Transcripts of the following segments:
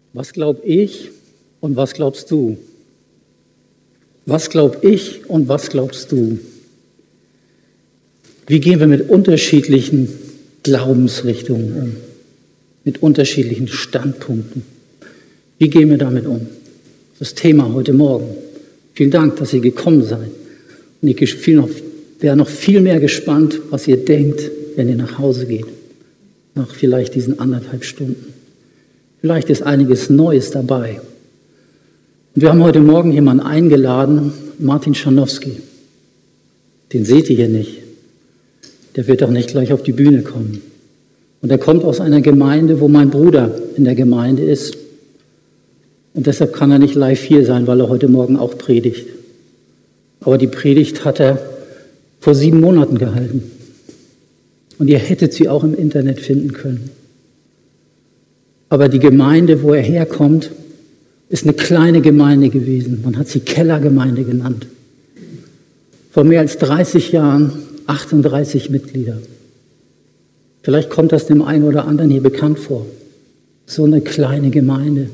Was glaube ich und was glaubst du? Was glaube ich und was glaubst du? Wie gehen wir mit unterschiedlichen Glaubensrichtungen um? Mit unterschiedlichen Standpunkten? Wie gehen wir damit um? Das Thema heute Morgen. Vielen Dank, dass ihr gekommen seid. Und ich wäre noch viel mehr gespannt, was ihr denkt, wenn ihr nach Hause geht. Nach vielleicht diesen 1,5 Stunden. Vielleicht ist einiges Neues dabei. Und wir haben heute Morgen jemanden eingeladen, Martin Scharnowski. Den seht ihr hier nicht. Der wird auch nicht gleich auf die Bühne kommen. Und er kommt aus einer Gemeinde, wo mein Bruder in der Gemeinde ist. Und deshalb kann er nicht live hier sein, weil er heute Morgen auch predigt. Aber die Predigt hat er vor 7 Monaten gehalten. Und ihr hättet sie auch im Internet finden können. Aber die Gemeinde, wo er herkommt, ist eine kleine Gemeinde gewesen. Man hat sie Kellergemeinde genannt. Vor mehr als 30 Jahren 38 Mitglieder. Vielleicht kommt das dem einen oder anderen hier bekannt vor. So eine kleine Gemeinde.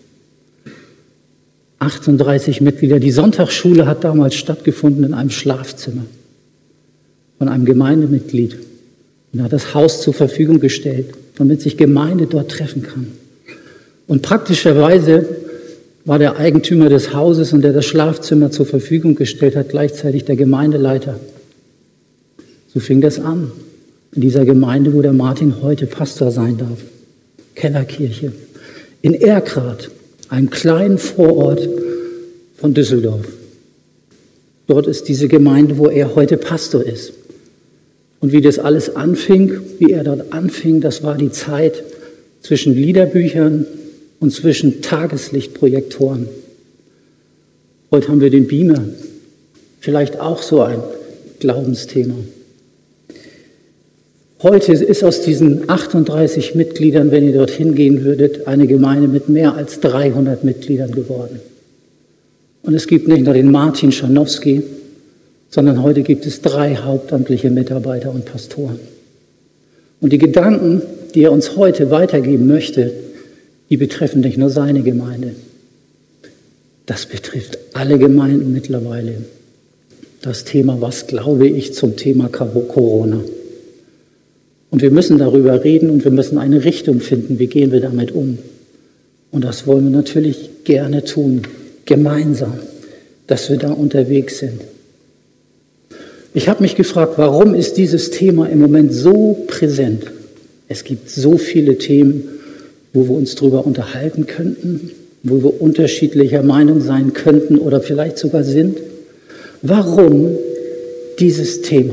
38 Mitglieder. Die Sonntagsschule hat damals stattgefunden in einem Schlafzimmer von einem Gemeindemitglied. Und er hat das Haus zur Verfügung gestellt, damit sich Gemeinde dort treffen kann. Und praktischerweise war der Eigentümer des Hauses und der das Schlafzimmer zur Verfügung gestellt hat, gleichzeitig der Gemeindeleiter. So fing das an, in dieser Gemeinde, wo der Martin heute Pastor sein darf. Kellerkirche. In Erkrath, einem kleinen Vorort von Düsseldorf. Dort ist diese Gemeinde, wo er heute Pastor ist. Und wie das alles anfing, wie er dort anfing, das war die Zeit zwischen Liederbüchern und zwischen Tageslichtprojektoren. Heute haben wir den Beamer. Vielleicht auch so ein Glaubensthema. Heute ist aus diesen 38 Mitgliedern, wenn ihr dorthin gehen würdet, eine Gemeinde mit mehr als 300 Mitgliedern geworden. Und es gibt nicht nur den Martin Scharnowski, sondern heute gibt es 3 hauptamtliche Mitarbeiter und Pastoren. Und die Gedanken, die er uns heute weitergeben möchte, die betreffen nicht nur seine Gemeinde. Das betrifft alle Gemeinden mittlerweile. Das Thema, was glaube ich zum Thema Corona? Und wir müssen darüber reden und wir müssen eine Richtung finden, wie gehen wir damit um. Und das wollen wir natürlich gerne tun, gemeinsam, dass wir da unterwegs sind. Ich habe mich gefragt, warum ist dieses Thema im Moment so präsent? Es gibt so viele Themen, wo wir uns darüber unterhalten könnten, wo wir unterschiedlicher Meinung sein könnten oder vielleicht sogar sind. Warum dieses Thema?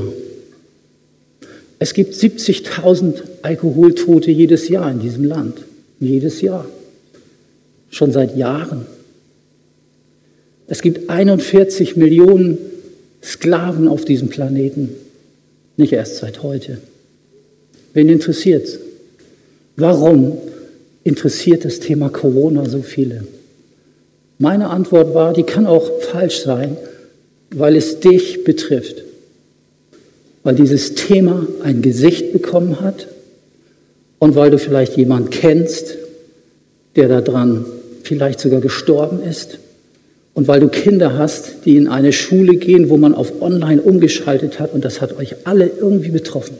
Es gibt 70.000 Alkoholtote jedes Jahr in diesem Land. Jedes Jahr. Schon seit Jahren. Es gibt 41 Millionen Sklaven auf diesem Planeten. Nicht erst seit heute. Wen interessiert's? Warum interessiert das Thema Corona so viele? Meine Antwort war, die kann auch falsch sein, weil es dich betrifft. Weil dieses Thema ein Gesicht bekommen hat und weil du vielleicht jemanden kennst, der daran vielleicht sogar gestorben ist und weil du Kinder hast, die in eine Schule gehen, wo man auf Online umgeschaltet hat und das hat euch alle irgendwie betroffen.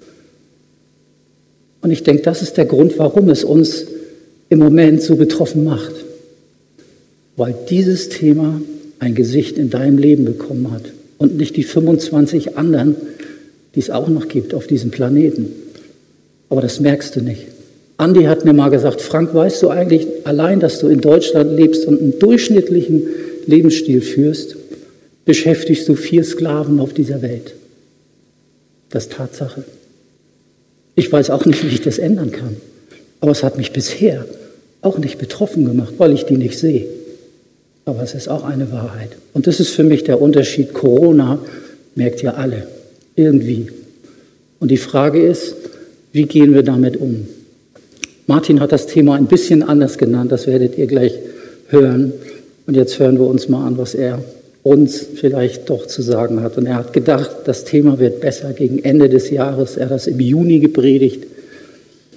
Und ich denke, das ist der Grund, warum es uns im Moment so betroffen macht. Weil dieses Thema ein Gesicht in deinem Leben bekommen hat und nicht die 25 anderen, die es auch noch gibt auf diesem Planeten. Aber das merkst du nicht. Andi hat mir mal gesagt, Frank, weißt du eigentlich allein, dass du in Deutschland lebst und einen durchschnittlichen Lebensstil führst, beschäftigst du 4 Sklaven auf dieser Welt. Das ist Tatsache. Ich weiß auch nicht, wie ich das ändern kann. Aber es hat mich bisher auch nicht betroffen gemacht, weil ich die nicht sehe. Aber es ist auch eine Wahrheit. Und das ist für mich der Unterschied. Corona merkt ihr alle. Irgendwie. Und die Frage ist, wie gehen wir damit um? Martin hat das Thema ein bisschen anders genannt, das werdet ihr gleich hören. Und jetzt hören wir uns mal an, was er uns vielleicht doch zu sagen hat. Und er hat gedacht, das Thema wird besser gegen Ende des Jahres. Er hat das im Juni gepredigt.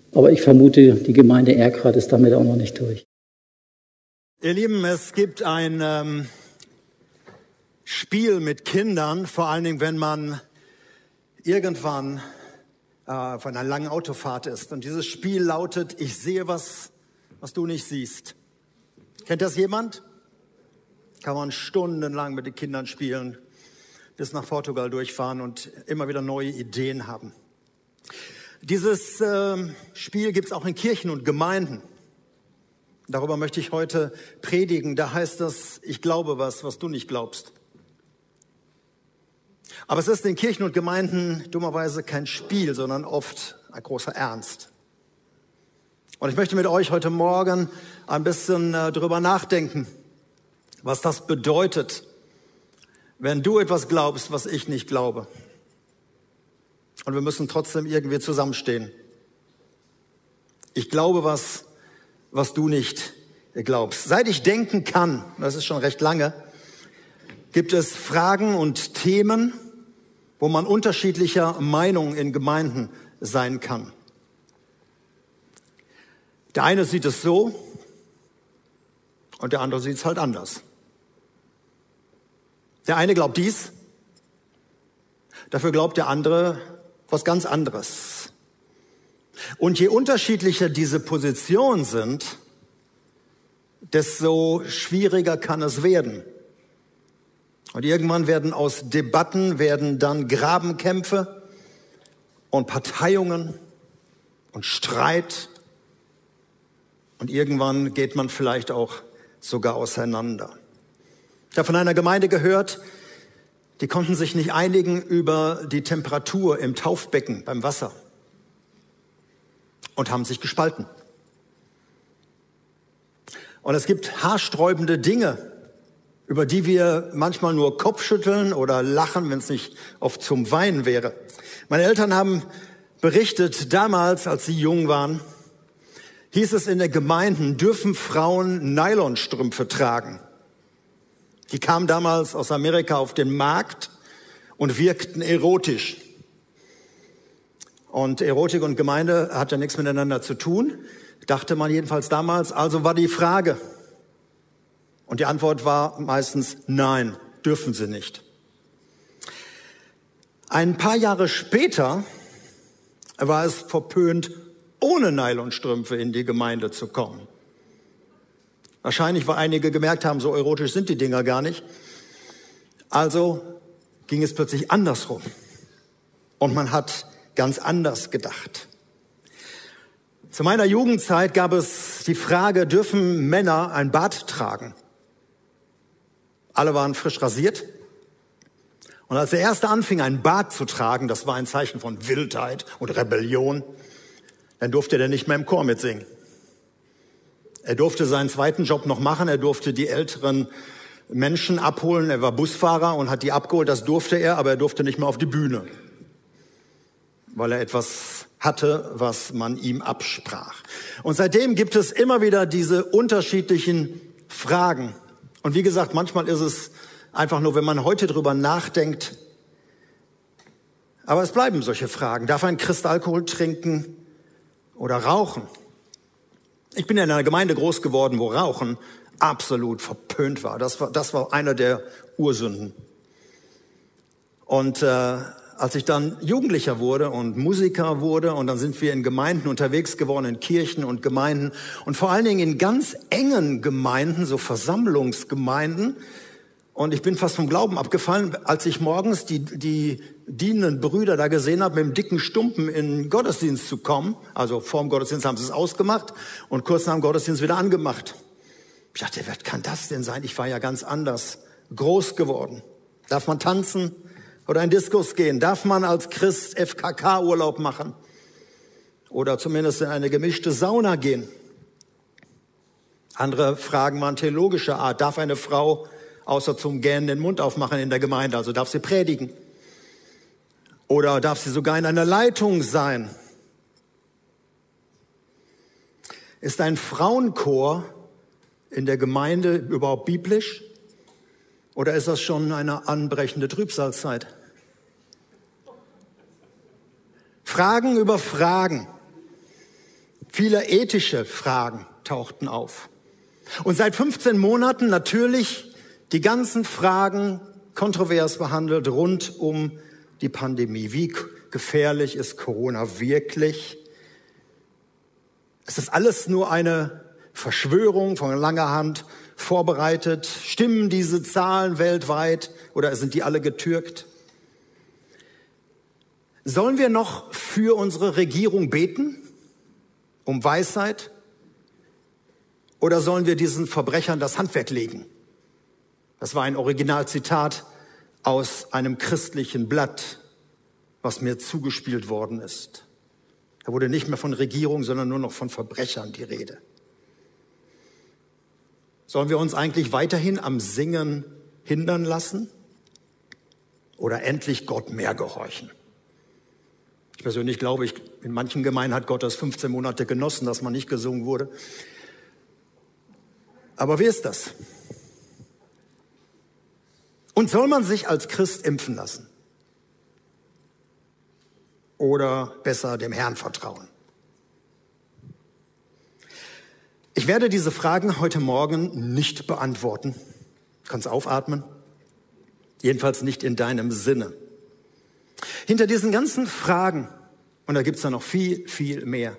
Aber ich vermute, die Gemeinde Erkrath ist damit auch noch nicht durch. Ihr Lieben, es gibt ein Spiel mit Kindern, vor allen Dingen, wenn man irgendwann von einer langen Autofahrt ist. Und dieses Spiel lautet: Ich sehe was du nicht siehst. Kennt das jemand? Kann man stundenlang mit den Kindern spielen, bis nach Portugal durchfahren und immer wieder neue Ideen haben. Dieses Spiel gibt es auch in Kirchen und Gemeinden. Darüber möchte ich heute predigen. Da heißt es: Ich glaube was du nicht glaubst. Aber es ist in Kirchen und Gemeinden dummerweise kein Spiel, sondern oft ein großer Ernst. Und ich möchte mit euch heute Morgen ein bisschen drüber nachdenken, was das bedeutet, wenn du etwas glaubst, was ich nicht glaube. Und wir müssen trotzdem irgendwie zusammenstehen. Ich glaube was du nicht glaubst. Seit ich denken kann, das ist schon recht lange, gibt es Fragen und Themen, wo man unterschiedlicher Meinung in Gemeinden sein kann. Der eine sieht es so und der andere sieht es halt anders. Der eine glaubt dies, dafür glaubt der andere was ganz anderes. Und je unterschiedlicher diese Positionen sind, desto schwieriger kann es werden. Und irgendwann werden aus Debatten dann Grabenkämpfe und Parteiungen und Streit. Und irgendwann geht man vielleicht auch sogar auseinander. Ich habe von einer Gemeinde gehört, die konnten sich nicht einigen über die Temperatur im Taufbecken beim Wasser und haben sich gespalten. Und es gibt haarsträubende Dinge, über die wir manchmal nur Kopfschütteln oder lachen, wenn es nicht oft zum Weinen wäre. Meine Eltern haben berichtet, damals, als sie jung waren, hieß es in der Gemeinde, dürfen Frauen Nylonstrümpfe tragen. Die kamen damals aus Amerika auf den Markt und wirkten erotisch. Und Erotik und Gemeinde hat ja nichts miteinander zu tun, dachte man jedenfalls damals. Also war die Frage. Und die Antwort war meistens: Nein, dürfen sie nicht. Ein paar Jahre später war es verpönt, ohne Nylonstrümpfe in die Gemeinde zu kommen. Wahrscheinlich, weil einige gemerkt haben, so erotisch sind die Dinger gar nicht. Also ging es plötzlich andersrum. Und man hat ganz anders gedacht. Zu meiner Jugendzeit gab es die Frage, dürfen Männer ein Bart tragen? Alle waren frisch rasiert. Und als der Erste anfing, ein Bart zu tragen, das war ein Zeichen von Wildheit und Rebellion, dann durfte der nicht mehr im Chor mitsingen. Er durfte seinen zweiten Job noch machen, er durfte die älteren Menschen abholen, er war Busfahrer und hat die abgeholt, das durfte er, aber er durfte nicht mehr auf die Bühne, weil er etwas hatte, was man ihm absprach. Und seitdem gibt es immer wieder diese unterschiedlichen Fragen. Und wie gesagt, manchmal ist es einfach nur, wenn man heute drüber nachdenkt. Aber es bleiben solche Fragen. Darf ein Christ Alkohol trinken oder rauchen? Ich bin in einer Gemeinde groß geworden, wo Rauchen absolut verpönt war. Das war einer der Ursünden. Und als ich dann Jugendlicher wurde und Musiker wurde, und dann sind wir in Gemeinden unterwegs geworden, in Kirchen und Gemeinden und vor allen Dingen in ganz engen Gemeinden, so Versammlungsgemeinden. Und ich bin fast vom Glauben abgefallen, als ich morgens die dienenden Brüder da gesehen habe, mit dem dicken Stumpen in den Gottesdienst zu kommen. Also vor dem Gottesdienst haben sie es ausgemacht und kurz nach dem Gottesdienst wieder angemacht. Ich dachte, was kann das denn sein? Ich war ja ganz anders groß geworden. Darf man tanzen oder in Diskos gehen? Darf man als Christ FKK-Urlaub machen? Oder zumindest in eine gemischte Sauna gehen? Andere Fragen waren theologischer Art. Darf eine Frau außer zum Gähnen den Mund aufmachen in der Gemeinde? Also darf sie predigen? Oder darf sie sogar in einer Leitung sein? Ist ein Frauenchor in der Gemeinde überhaupt biblisch? Oder ist das schon eine anbrechende Trübsalzeit? Fragen über Fragen. Viele ethische Fragen tauchten auf. Und seit 15 Monaten natürlich die ganzen Fragen kontrovers behandelt rund um die Pandemie. Wie gefährlich ist Corona wirklich? Es ist alles nur eine Verschwörung von langer Hand vorbereitet. Stimmen diese Zahlen weltweit oder sind die alle getürkt? Sollen wir noch für unsere Regierung beten, um Weisheit? Oder sollen wir diesen Verbrechern das Handwerk legen? Das war ein Originalzitat aus einem christlichen Blatt, was mir zugespielt worden ist. Da wurde nicht mehr von Regierung, sondern nur noch von Verbrechern die Rede. Sollen wir uns eigentlich weiterhin am Singen hindern lassen? Oder endlich Gott mehr gehorchen? Ich persönlich glaube, in manchen Gemeinden hat Gott das 15 Monate genossen, dass man nicht gesungen wurde. Aber wie ist das? Und soll man sich als Christ impfen lassen? Oder besser dem Herrn vertrauen? Ich werde diese Fragen heute Morgen nicht beantworten. Du kannst aufatmen. Jedenfalls nicht in deinem Sinne. Hinter diesen ganzen Fragen, und da gibt es ja noch viel, viel mehr,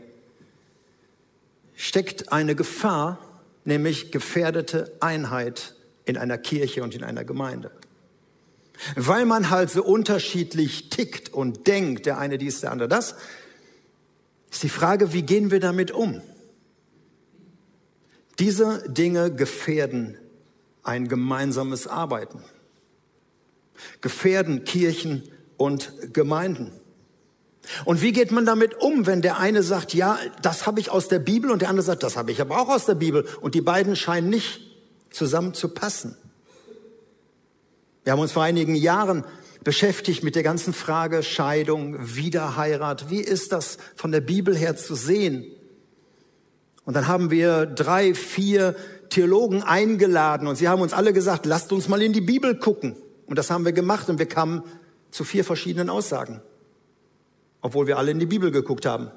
steckt eine Gefahr, nämlich gefährdete Einheit in einer Kirche und in einer Gemeinde. Weil man halt so unterschiedlich tickt und denkt, der eine dies, der andere das, ist die Frage, wie gehen wir damit um? Diese Dinge gefährden ein gemeinsames Arbeiten, gefährden Kirchen und Gemeinden. Und wie geht man damit um, wenn der eine sagt, ja, das habe ich aus der Bibel, und der andere sagt, das habe ich aber auch aus der Bibel, und die beiden scheinen nicht zusammen zu passen? Wir haben uns vor einigen Jahren beschäftigt mit der ganzen Frage Scheidung, Wiederheirat. Wie ist das von der Bibel her zu sehen? Und dann haben wir 3, 4 Theologen eingeladen und sie haben uns alle gesagt, lasst uns mal in die Bibel gucken. Und das haben wir gemacht und wir kamen zu 4 verschiedenen Aussagen, obwohl wir alle in die Bibel geguckt haben.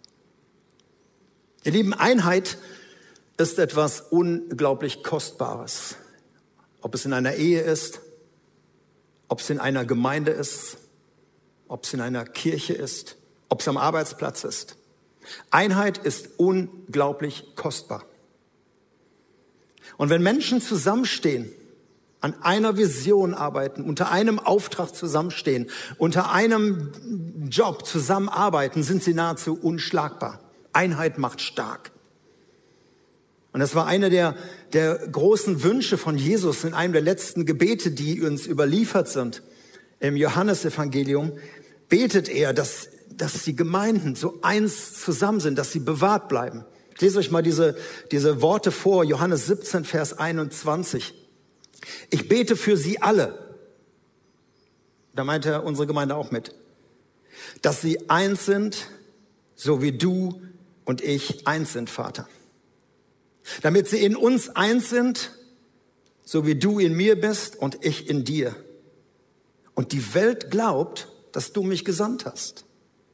Ihr Lieben, Einheit ist etwas unglaublich Kostbares. Ob es in einer Ehe ist, ob es in einer Gemeinde ist, ob es in einer Kirche ist, ob es am Arbeitsplatz ist. Einheit ist unglaublich kostbar. Und wenn Menschen zusammenstehen, an einer Vision arbeiten, unter einem Auftrag zusammenstehen, unter einem Job zusammenarbeiten, sind sie nahezu unschlagbar. Einheit macht stark. Und das war einer der großen Wünsche von Jesus in einem der letzten Gebete, die uns überliefert sind. Im Johannesevangelium betet er, dass die Gemeinden so eins zusammen sind, dass sie bewahrt bleiben. Ich lese euch mal diese Worte vor, Johannes 17, Vers 21. Ich bete für sie alle. Da meint er unsere Gemeinde auch mit. Dass sie eins sind, so wie du und ich eins sind, Vater. Damit sie in uns eins sind, so wie du in mir bist und ich in dir. Und die Welt glaubt, dass du mich gesandt hast.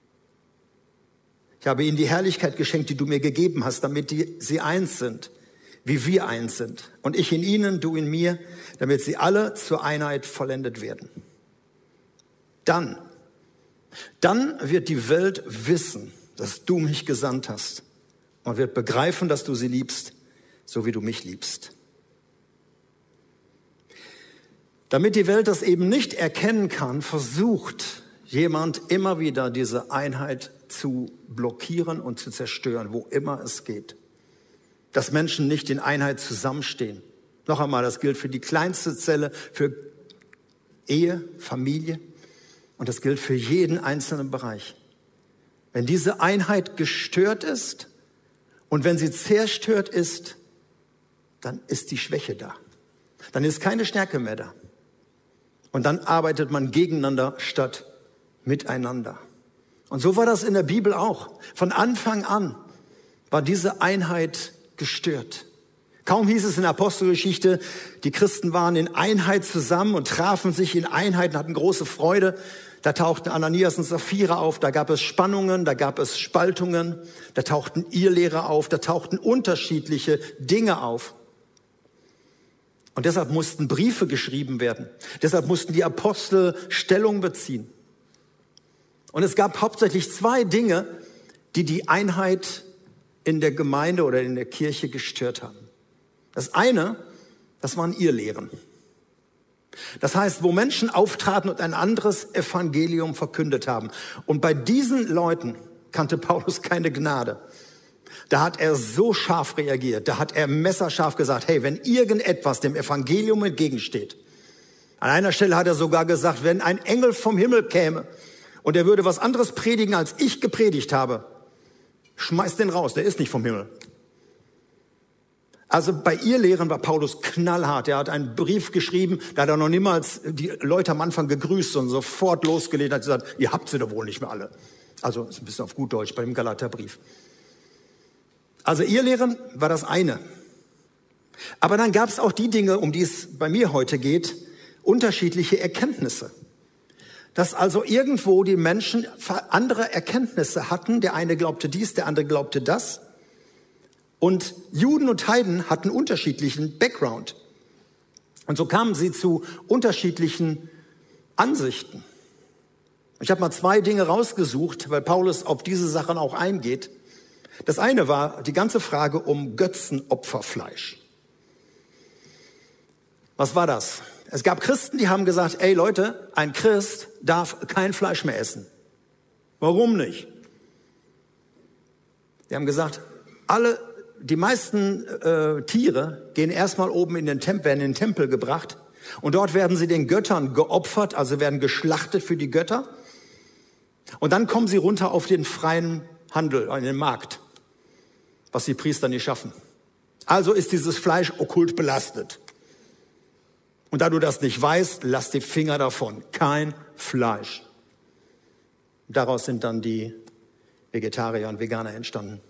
Ich habe ihnen die Herrlichkeit geschenkt, die du mir gegeben hast, damit sie eins sind, wie wir eins sind. Und ich in ihnen, du in mir, damit sie alle zur Einheit vollendet werden. Dann wird die Welt wissen, dass du mich gesandt hast und wird begreifen, dass du sie liebst, so wie du mich liebst. Damit die Welt das eben nicht erkennen kann, versucht jemand immer wieder diese Einheit zu blockieren und zu zerstören, wo immer es geht. Dass Menschen nicht in Einheit zusammenstehen. Noch einmal, das gilt für die kleinste Zelle, für Ehe, Familie, und das gilt für jeden einzelnen Bereich. Wenn diese Einheit gestört ist und wenn sie zerstört ist, dann ist die Schwäche da. Dann ist keine Stärke mehr da. Und dann arbeitet man gegeneinander statt miteinander. Und so war das in der Bibel auch. Von Anfang an war diese Einheit gestört. Kaum hieß es in der Apostelgeschichte, die Christen waren in Einheit zusammen und trafen sich in Einheit und hatten große Freude. Da tauchten Ananias und Sapphira auf, da gab es Spannungen, da gab es Spaltungen, da tauchten Irrlehrer auf, da tauchten unterschiedliche Dinge auf. Und deshalb mussten Briefe geschrieben werden. Deshalb mussten die Apostel Stellung beziehen. Und es gab hauptsächlich zwei Dinge, die die Einheit in der Gemeinde oder in der Kirche gestört haben. Das eine, das waren Irrlehren. Das heißt, wo Menschen auftraten und ein anderes Evangelium verkündet haben. Und bei diesen Leuten kannte Paulus keine Gnade. Da hat er so scharf reagiert, da hat er messerscharf gesagt, hey, wenn irgendetwas dem Evangelium entgegensteht. An einer Stelle hat er sogar gesagt, wenn ein Engel vom Himmel käme und er würde was anderes predigen, als ich gepredigt habe, schmeiß den raus, der ist nicht vom Himmel. Also bei Irrlehren war Paulus knallhart. Er hat einen Brief geschrieben, da hat er noch niemals die Leute am Anfang gegrüßt, sondern sofort losgelegt, hat gesagt, ihr habt sie doch wohl nicht mehr alle. Also ist ein bisschen auf gut Deutsch bei dem Galaterbrief. Also Irrlehren war das eine. Aber dann gab es auch die Dinge, um die es bei mir heute geht, unterschiedliche Erkenntnisse. Dass also irgendwo die Menschen andere Erkenntnisse hatten. Der eine glaubte dies, der andere glaubte das. Und Juden und Heiden hatten unterschiedlichen Background. Und so kamen sie zu unterschiedlichen Ansichten. Ich habe mal zwei Dinge rausgesucht, weil Paulus auf diese Sachen auch eingeht. Das eine war die ganze Frage um Götzenopferfleisch. Was war das? Es gab Christen, die haben gesagt, ey Leute, ein Christ darf kein Fleisch mehr essen. Warum nicht? Die haben gesagt, die meisten Tiere gehen erstmal oben werden in den Tempel gebracht und dort werden sie den Göttern geopfert, also werden geschlachtet für die Götter. Und dann kommen sie runter auf den freien Handel, an den Markt, was die Priester nicht schaffen. Also ist dieses Fleisch okkult belastet. Und da du das nicht weißt, lass die Finger davon. Kein Fleisch. Daraus sind dann die Vegetarier und Veganer entstanden.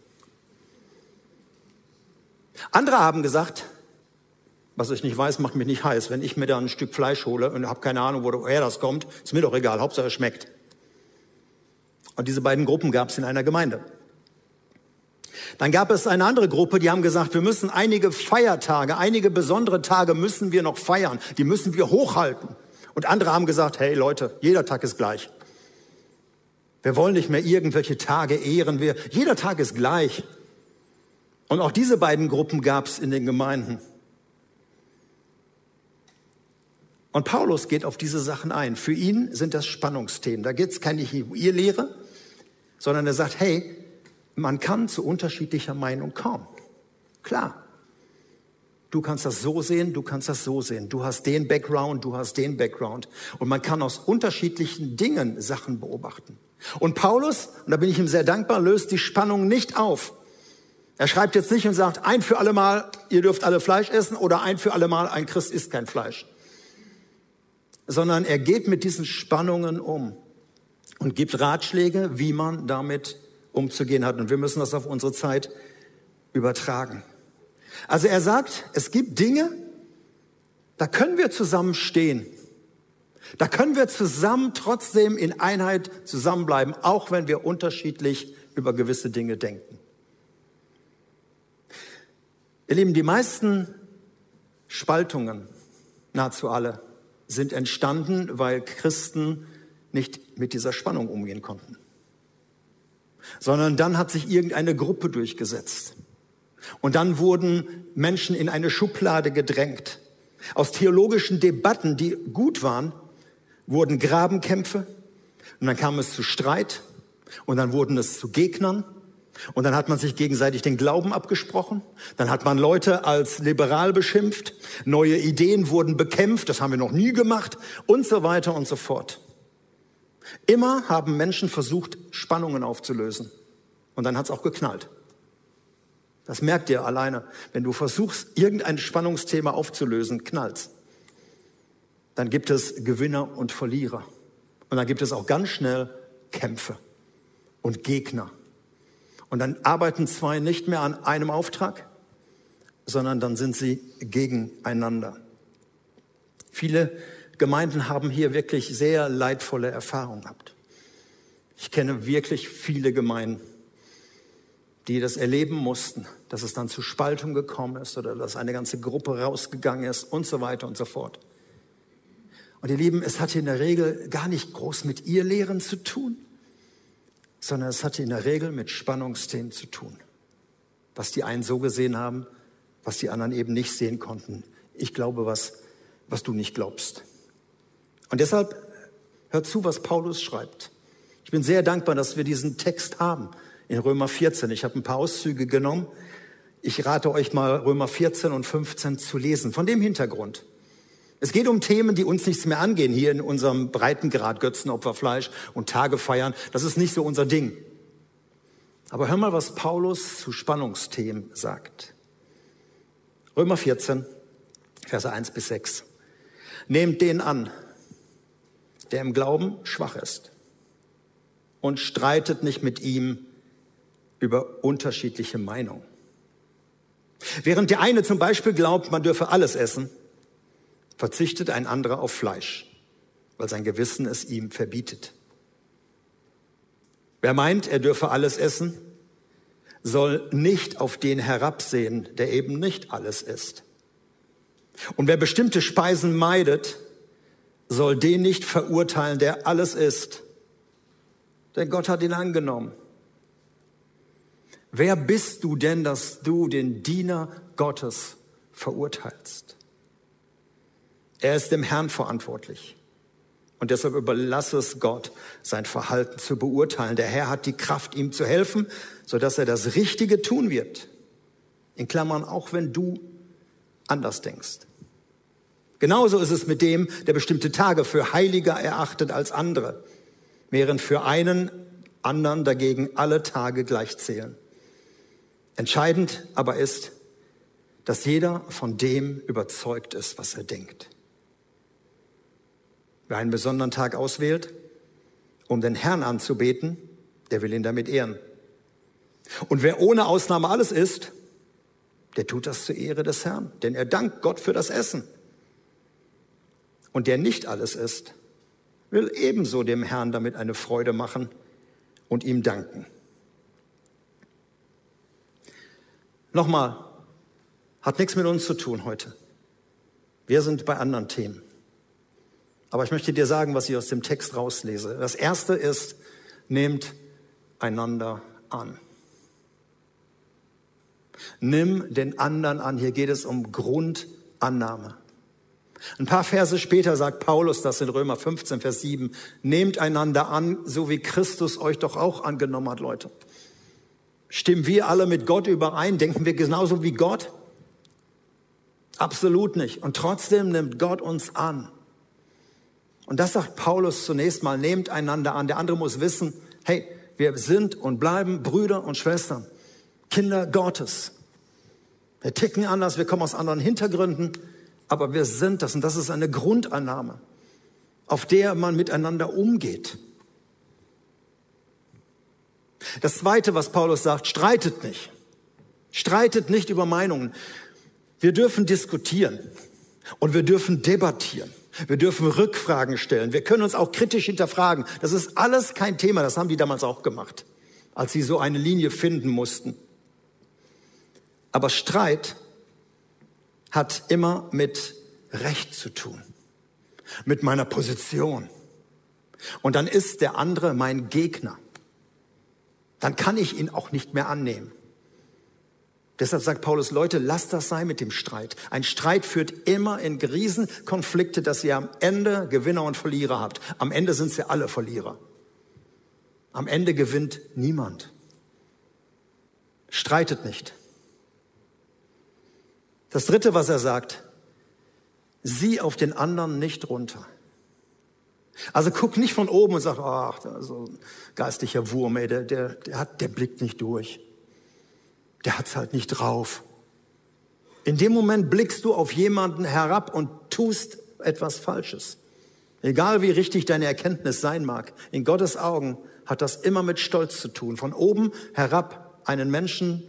Andere haben gesagt, was ich nicht weiß, macht mich nicht heiß. Wenn ich mir da ein Stück Fleisch hole und habe keine Ahnung, woher das kommt, ist mir doch egal, Hauptsache es schmeckt. Und diese beiden Gruppen gab es in einer Gemeinde. Dann gab es eine andere Gruppe, die haben gesagt, wir müssen einige Feiertage, einige besondere Tage müssen wir noch feiern, die müssen wir hochhalten. Und andere haben gesagt, hey Leute, jeder Tag ist gleich. Wir wollen nicht mehr irgendwelche Tage ehren, jeder Tag ist gleich. Und auch diese beiden Gruppen gab es in den Gemeinden. Und Paulus geht auf diese Sachen ein. Für ihn sind das Spannungsthemen. Da geht es keine Irrlehre, sondern er sagt, hey, man kann zu unterschiedlicher Meinung kommen. Klar, du kannst das so sehen, du kannst das so sehen. Du hast den Background, du hast den Background. Und man kann aus unterschiedlichen Dingen Sachen beobachten. Und Paulus, und da bin ich ihm sehr dankbar, löst die Spannung nicht auf. Er schreibt jetzt nicht und sagt, ein für alle Mal, ihr dürft alle Fleisch essen oder ein für alle Mal, ein Christ isst kein Fleisch. Sondern er geht mit diesen Spannungen um und gibt Ratschläge, wie man damit umzugehen hat. Und wir müssen das auf unsere Zeit übertragen. Also er sagt, es gibt Dinge, da können wir zusammen stehen. Da können wir zusammen trotzdem in Einheit zusammenbleiben, auch wenn wir unterschiedlich über gewisse Dinge denken. Ihr Lieben, die meisten Spaltungen, nahezu alle, sind entstanden, weil Christen nicht mit dieser Spannung umgehen konnten. Sondern dann hat sich irgendeine Gruppe durchgesetzt. Und dann wurden Menschen in eine Schublade gedrängt. Aus theologischen Debatten, die gut waren, wurden Grabenkämpfe. Und dann kam es zu Streit. Und dann wurden es zu Gegnern. Und dann hat man sich gegenseitig den Glauben abgesprochen. Dann hat man Leute als liberal beschimpft. Neue Ideen wurden bekämpft. Das haben wir noch nie gemacht. Und so weiter und so fort. Immer haben Menschen versucht, Spannungen aufzulösen. Und dann hat es auch geknallt. Das merkt ihr alleine. Wenn du versuchst, irgendein Spannungsthema aufzulösen, knallt's. Dann gibt es Gewinner und Verlierer. Und dann gibt es auch ganz schnell Kämpfe und Gegner. Und dann arbeiten zwei nicht mehr an einem Auftrag, sondern dann sind sie gegeneinander. Viele Gemeinden haben hier wirklich sehr leidvolle Erfahrungen gehabt. Ich kenne wirklich viele Gemeinden, die das erleben mussten, dass es dann zu Spaltung gekommen ist oder dass eine ganze Gruppe rausgegangen ist und so weiter und so fort. Und ihr Lieben, es hatte in der Regel gar nicht groß mit ihr Lehren zu tun, sondern es hatte in der Regel mit Spannungsthemen zu tun. Was die einen so gesehen haben, was die anderen eben nicht sehen konnten. Ich glaube, was du nicht glaubst. Und deshalb hört zu, was Paulus schreibt. Ich bin sehr dankbar, dass wir diesen Text haben in Römer 14. Ich habe ein paar Auszüge genommen. Ich rate euch mal, Römer 14 und 15 zu lesen. Von dem Hintergrund. Es geht um Themen, die uns nichts mehr angehen, hier in unserem Breitengrad, Götzenopferfleisch und Tage feiern. Das ist nicht so unser Ding. Aber hör mal, was Paulus zu Spannungsthemen sagt. Römer 14, Verse 1 bis 6. Nehmt den an, der im Glauben schwach ist, und streitet nicht mit ihm über unterschiedliche Meinungen. Während der eine zum Beispiel glaubt, man dürfe alles essen, verzichtet ein anderer auf Fleisch, weil sein Gewissen es ihm verbietet. Wer meint, er dürfe alles essen, soll nicht auf den herabsehen, der eben nicht alles isst. Und wer bestimmte Speisen meidet, soll den nicht verurteilen, der alles isst. Denn Gott hat ihn angenommen. Wer bist du denn, dass du den Diener Gottes verurteilst? Er ist dem Herrn verantwortlich. Und deshalb überlasse es Gott, sein Verhalten zu beurteilen. Der Herr hat die Kraft, ihm zu helfen, sodass er das Richtige tun wird. In Klammern, auch wenn du anders denkst. Genauso ist es mit dem, der bestimmte Tage für heiliger erachtet als andere, während für einen anderen dagegen alle Tage gleich zählen. Entscheidend aber ist, dass jeder von dem überzeugt ist, was er denkt. Wer einen besonderen Tag auswählt, um den Herrn anzubeten, der will ihn damit ehren. Und wer ohne Ausnahme alles isst, der tut das zur Ehre des Herrn, denn er dankt Gott für das Essen. Und der nicht alles isst, will ebenso dem Herrn damit eine Freude machen und ihm danken. Nochmal, hat nichts mit uns zu tun heute. Wir sind bei anderen Themen. Aber ich möchte dir sagen, was ich aus dem Text rauslese. Das erste ist, nehmt einander an. Nimm den anderen an. Hier geht es um Grundannahme. Ein paar Verse später sagt Paulus das in Römer 15, Vers 7. Nehmt einander an, so wie Christus euch doch auch angenommen hat, Leute. Stimmen wir alle mit Gott überein? Denken wir genauso wie Gott? Absolut nicht. Und trotzdem nimmt Gott uns an. Und das sagt Paulus zunächst mal, nehmt einander an. Der andere muss wissen, hey, wir sind und bleiben Brüder und Schwestern, Kinder Gottes. Wir ticken anders, wir kommen aus anderen Hintergründen, aber wir sind das. Und das ist eine Grundannahme, auf der man miteinander umgeht. Das Zweite, was Paulus sagt, streitet nicht. Streitet nicht über Meinungen. Wir dürfen diskutieren und wir dürfen debattieren. Wir dürfen Rückfragen stellen. Wir können uns auch kritisch hinterfragen. Das ist alles kein Thema. Das haben die damals auch gemacht, als sie so eine Linie finden mussten. Aber Streit hat immer mit Recht zu tun, mit meiner Position. Und dann ist der andere mein Gegner. Dann kann ich ihn auch nicht mehr annehmen. Deshalb sagt Paulus, Leute, lasst das sein mit dem Streit. Ein Streit führt immer in Riesenkonflikte, dass ihr am Ende Gewinner und Verlierer habt. Am Ende sind sie alle Verlierer. Am Ende gewinnt niemand. Streitet nicht. Das Dritte, was er sagt, sieh auf den anderen nicht runter. Also guck nicht von oben und sag, ach, so ein geistlicher Wurm, ey, der blickt nicht durch. Der hat's halt nicht drauf. In dem Moment blickst du auf jemanden herab und tust etwas Falsches. Egal wie richtig deine Erkenntnis sein mag, in Gottes Augen hat das immer mit Stolz zu tun. Von oben herab einen Menschen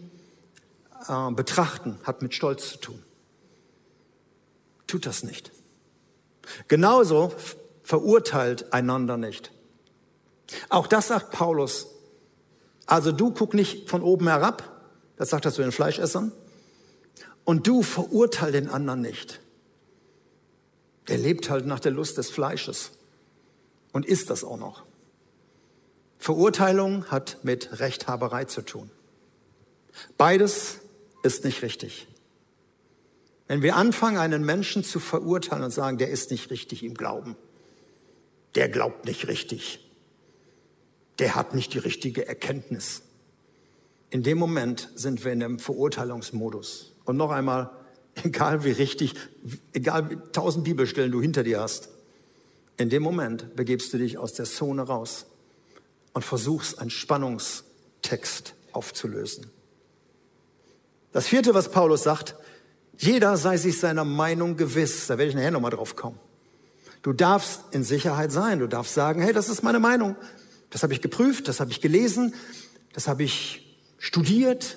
betrachten, hat mit Stolz zu tun. Tut das nicht. Genauso verurteilt einander nicht. Auch das sagt Paulus. Also du guck nicht von oben herab, das sagt er zu den Fleischessern, und du verurteil den anderen nicht. Der lebt halt nach der Lust des Fleisches und isst das auch noch. Verurteilung hat mit Rechthaberei zu tun. Beides ist nicht richtig. Wenn wir anfangen, einen Menschen zu verurteilen und sagen, der ist nicht richtig im Glauben, der glaubt nicht richtig, der hat nicht die richtige Erkenntnis. In dem Moment sind wir in einem Verurteilungsmodus. Und noch einmal, egal wie richtig, egal wie 1000 Bibelstellen du hinter dir hast, in dem Moment begibst du dich aus der Zone raus und versuchst, einen Spannungstext aufzulösen. Das vierte, was Paulus sagt, jeder sei sich seiner Meinung gewiss. Da werde ich nachher nochmal drauf kommen. Du darfst in Sicherheit sein. Du darfst sagen, hey, das ist meine Meinung. Das habe ich geprüft, das habe ich gelesen, das habe ich studiert.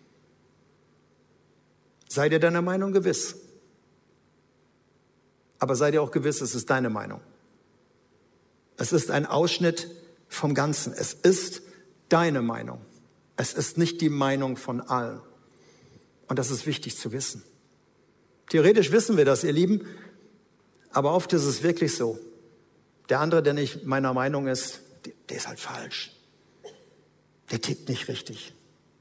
Sei dir deiner Meinung gewiss. Aber sei dir auch gewiss, es ist deine Meinung. Es ist ein Ausschnitt vom Ganzen. Es ist deine Meinung. Es ist nicht die Meinung von allen. Und das ist wichtig zu wissen. Theoretisch wissen wir das, ihr Lieben, aber oft ist es wirklich so. Der andere, der nicht meiner Meinung ist, der ist halt falsch. Der tickt nicht richtig.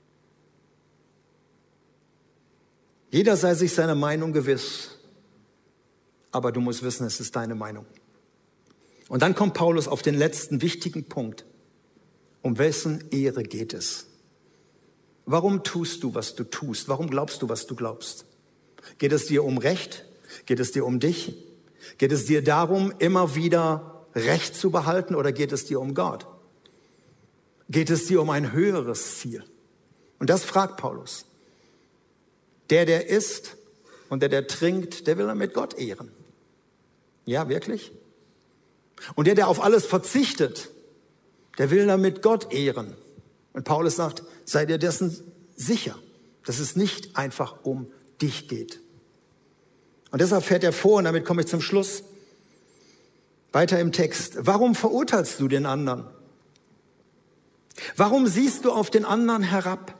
Jeder sei sich seiner Meinung gewiss, aber du musst wissen, es ist deine Meinung. Und dann kommt Paulus auf den letzten wichtigen Punkt. Um wessen Ehre geht es? Warum tust du, was du tust? Warum glaubst du, was du glaubst? Geht es dir um Recht? Geht es dir um dich? Geht es dir darum, immer wieder Recht zu behalten, oder geht es dir um Gott? Geht es dir um ein höheres Ziel? Und das fragt Paulus. Der isst und der trinkt, der will damit Gott ehren. Ja, wirklich? Und der auf alles verzichtet, der will damit Gott ehren. Und Paulus sagt, sei dir dessen sicher, dass es nicht einfach um dich geht. Und deshalb fährt er vor, und damit komme ich zum Schluss, weiter im Text. Warum verurteilst du den anderen? Warum siehst du auf den anderen herab?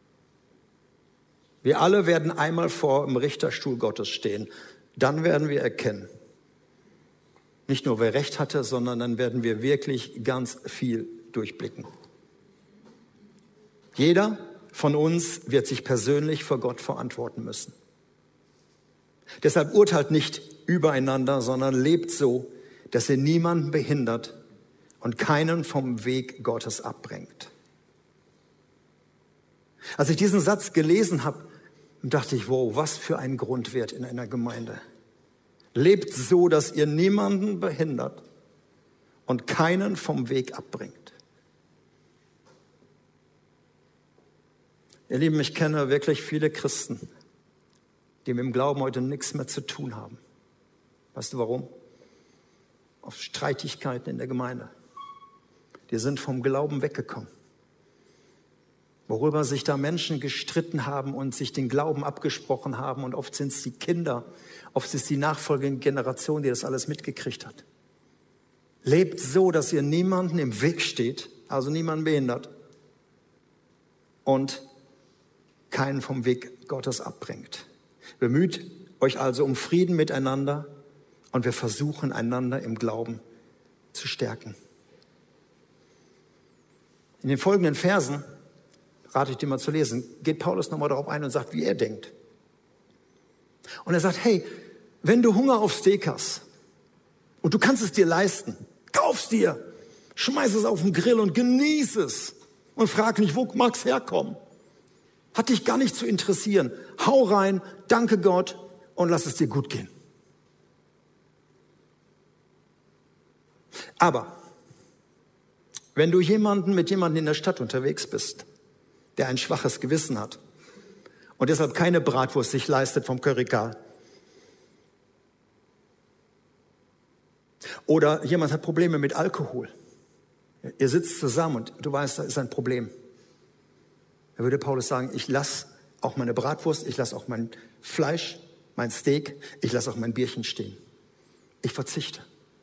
Wir alle werden einmal vor dem Richterstuhl Gottes stehen. Dann werden wir erkennen, nicht nur wer Recht hatte, sondern dann werden wir wirklich ganz viel durchblicken. Jeder von uns wird sich persönlich vor Gott verantworten müssen. Deshalb urteilt nicht übereinander, sondern lebt so, dass ihr niemanden behindert und keinen vom Weg Gottes abbringt. Als ich diesen Satz gelesen habe, dachte ich, wow, was für ein Grundwert in einer Gemeinde. Lebt so, dass ihr niemanden behindert und keinen vom Weg abbringt. Ihr Lieben, ich kenne wirklich viele Christen, die mit dem Glauben heute nichts mehr zu tun haben. Weißt du warum? Auf Streitigkeiten in der Gemeinde. Die sind vom Glauben weggekommen. Worüber sich da Menschen gestritten haben und sich den Glauben abgesprochen haben. Und oft sind es die Kinder, oft ist es die nachfolgende Generation, die das alles mitgekriegt hat. Lebt so, dass ihr niemanden im Weg steht, also niemanden behindert und keinen vom Weg Gottes abbringt. Bemüht euch also um Frieden miteinander und wir versuchen, einander im Glauben zu stärken. In den folgenden Versen, rate ich dir mal zu lesen, geht Paulus nochmal darauf ein und sagt, wie er denkt. Und er sagt, hey, wenn du Hunger auf Steak hast und du kannst es dir leisten, kauf's dir, schmeiß es auf den Grill und genieß es und frag nicht, wo mag's herkommen? Hat dich gar nicht zu interessieren. Hau rein, danke Gott und lass es dir gut gehen. Aber wenn du mit jemandem in der Stadt unterwegs bist, der ein schwaches Gewissen hat und deshalb keine Bratwurst sich leistet vom Currykarl, oder jemand hat Probleme mit Alkohol, ihr sitzt zusammen und du weißt, da ist ein Problem, da würde Paulus sagen, ich lasse auch meine Bratwurst, ich lasse auch mein Fleisch, mein Steak, ich lasse auch mein Bierchen stehen. Ich verzichte,